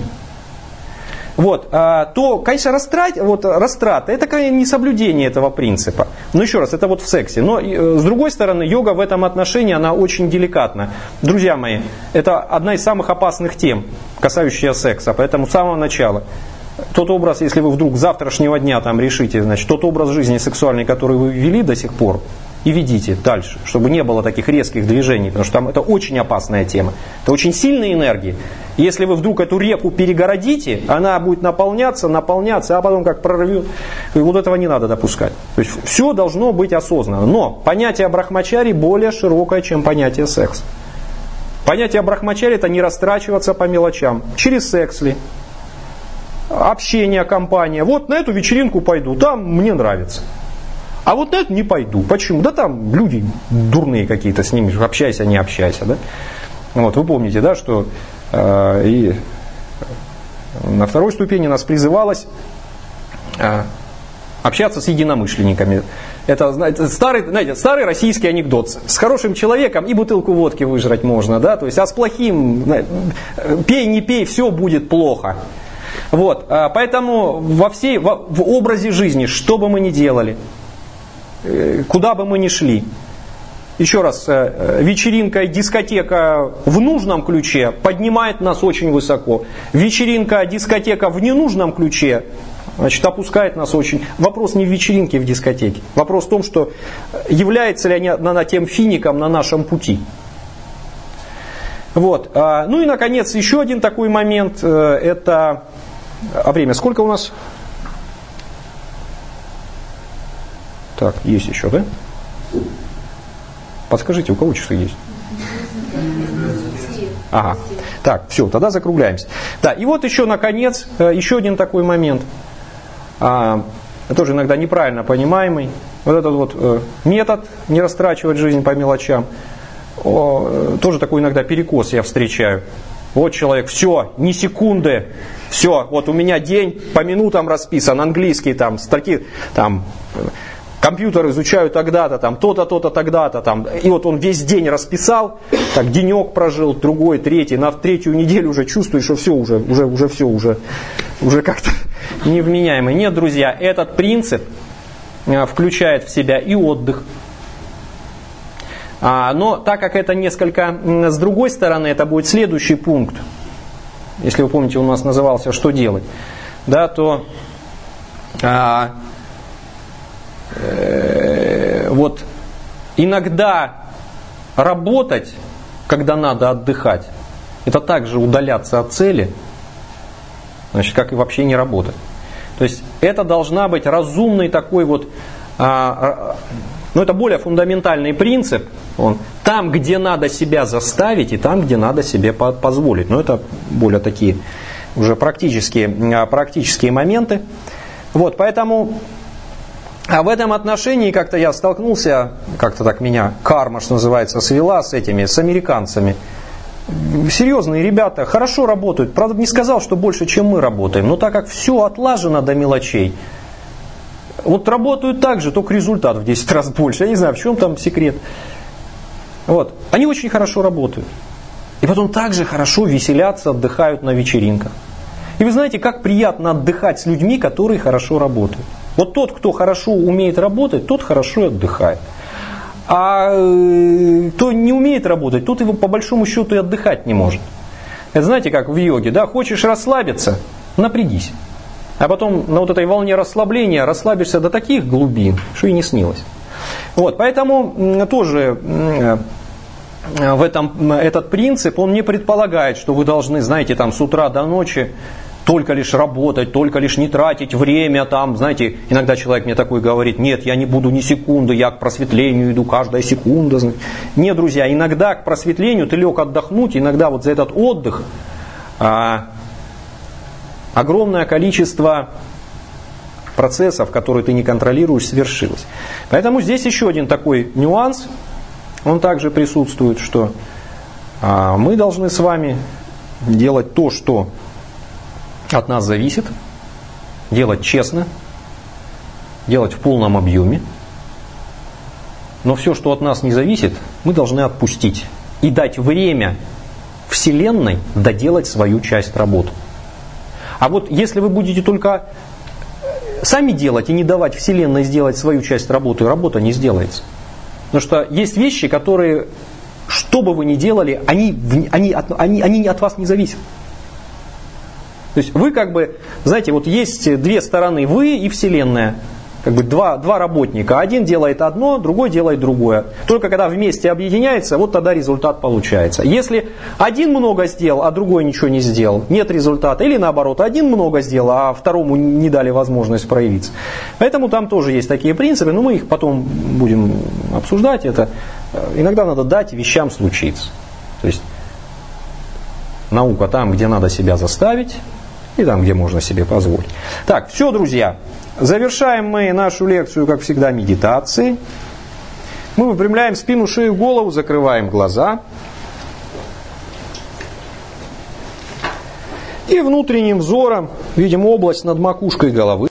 То, конечно, растрата, это, конечно, не соблюдение этого принципа. Но еще раз, это в сексе. Но, с другой стороны, йога в этом отношении, она очень деликатна. Друзья мои, это одна из самых опасных тем, касающаяся секса. Поэтому с самого начала, тот образ, если вы вдруг с завтрашнего дня решите, тот образ жизни сексуальный, который вы вели до сих пор, и ведите дальше, чтобы не было таких резких движений, потому что там это очень опасная тема. Это очень сильные энергии. Если вы вдруг эту реку перегородите, она будет наполняться, а потом как прорвет. И этого не надо допускать. То есть все должно быть осознанно. Но понятие брахмачари более широкое, чем понятие секса. Понятие брахмачари — это не растрачиваться по мелочам. Через секс ли? Общение, компания. На эту вечеринку пойду, там мне нравится. А на это не пойду. Почему? Да там люди дурные какие-то, с ними общайся, не общайся. Да? Вы помните, да, что и на второй ступени нас призывалось общаться с единомышленниками. Это старый российский анекдот. С хорошим человеком и бутылку водки выжрать можно. Да? То есть, а с плохим, пей, не пей, все будет плохо. Поэтому в образе жизни, что бы мы ни делали, куда бы мы ни шли, еще раз, вечеринка и дискотека в нужном ключе поднимает нас очень высоко. Вечеринка, дискотека в ненужном ключе, опускает нас очень. Вопрос не в вечеринке, в дискотеке. Вопрос в том, что является ли она тем фиником на нашем пути. И, наконец, еще один такой момент, это... А время сколько у нас? Так, есть еще, да? Подскажите, у кого часы есть? Ага. Так, все, тогда закругляемся. Да, и еще, наконец, еще один такой момент. Тоже иногда неправильно понимаемый. Этот метод не растрачивать жизнь по мелочам. Тоже такой иногда перекос я встречаю. Вот человек, все, ни секунды, все, вот у меня день по минутам расписан, английский там, строки, там, компьютер изучаю тогда-то, там, то-то, то-то, тогда-то, там, и вот он весь день расписал, так, денек прожил, другой, третий, на третью неделю уже чувствуешь, что все уже как-то невменяемый. Нет, друзья, этот принцип включает в себя и отдых. Но так как это несколько с другой стороны, это будет следующий пункт. Если вы помните, у нас назывался «Что делать?», да, то вот иногда работать, когда надо отдыхать, это также удаляться от цели, значит, как и вообще не работать. То есть это должна быть разумный такой вот, но это более фундаментальный принцип. Он там, где надо себя заставить, и там, где надо себе позволить. Но это более такие уже практические моменты. Вот, поэтому в этом отношении как-то я столкнулся, как-то так меня карма, что называется, свела с американцами. Серьезные ребята, хорошо работают. Правда, не сказал, что больше, чем мы работаем. Но так как все отлажено до мелочей, вот работают так же, только результат в 10 раз больше. Я не знаю, в чем там секрет. Вот. Они очень хорошо работают. И потом также хорошо веселятся, отдыхают на вечеринках. И вы знаете, как приятно отдыхать с людьми, которые хорошо работают. Вот тот, кто хорошо умеет работать, тот хорошо и отдыхает. А кто не умеет работать, тот его по большому счету и отдыхать не может. Это знаете, как в йоге, да? Хочешь расслабиться, напрягись. А потом на вот этой волне расслабления расслабишься до таких глубин, что и не снилось. Вот, поэтому тоже в этом, этот принцип, он не предполагает, что вы должны, знаете, там с утра до ночи только лишь работать, только лишь не тратить время, там, знаете, иногда человек мне такой говорит: нет, я не буду ни секунды, я к просветлению иду, каждая секунда. Нет, друзья, иногда к просветлению ты лег отдохнуть, иногда вот за этот отдых огромное количество процессов, которые ты не контролируешь, свершилось. Поэтому здесь еще один такой нюанс, он также присутствует, что мы должны с вами делать то, что от нас зависит, делать честно, делать в полном объеме. Но все, что от нас не зависит, мы должны отпустить и дать время Вселенной доделать свою часть работы. А вот если вы будете только сами делать и не давать Вселенной сделать свою часть работы, работа не сделается. Потому что есть вещи, которые, что бы вы ни делали, они от вас не зависят. То есть вы как бы, знаете, вот есть две стороны, вы и Вселенная. Как бы два работника. Один делает одно, другой делает другое. Только когда вместе объединяется, вот тогда результат получается. Если один много сделал, а другой ничего не сделал, нет результата. Или наоборот, один много сделал, а второму не дали возможность проявиться. Поэтому там тоже есть такие принципы, но мы их потом будем обсуждать. Это иногда надо дать вещам случиться. То есть наука там, где надо себя заставить, и там, где можно себе позволить. Так, все, друзья. Завершаем мы нашу лекцию, как всегда, медитацией. Мы выпрямляем спину, шею, голову, закрываем глаза. И внутренним взором видим область над макушкой головы.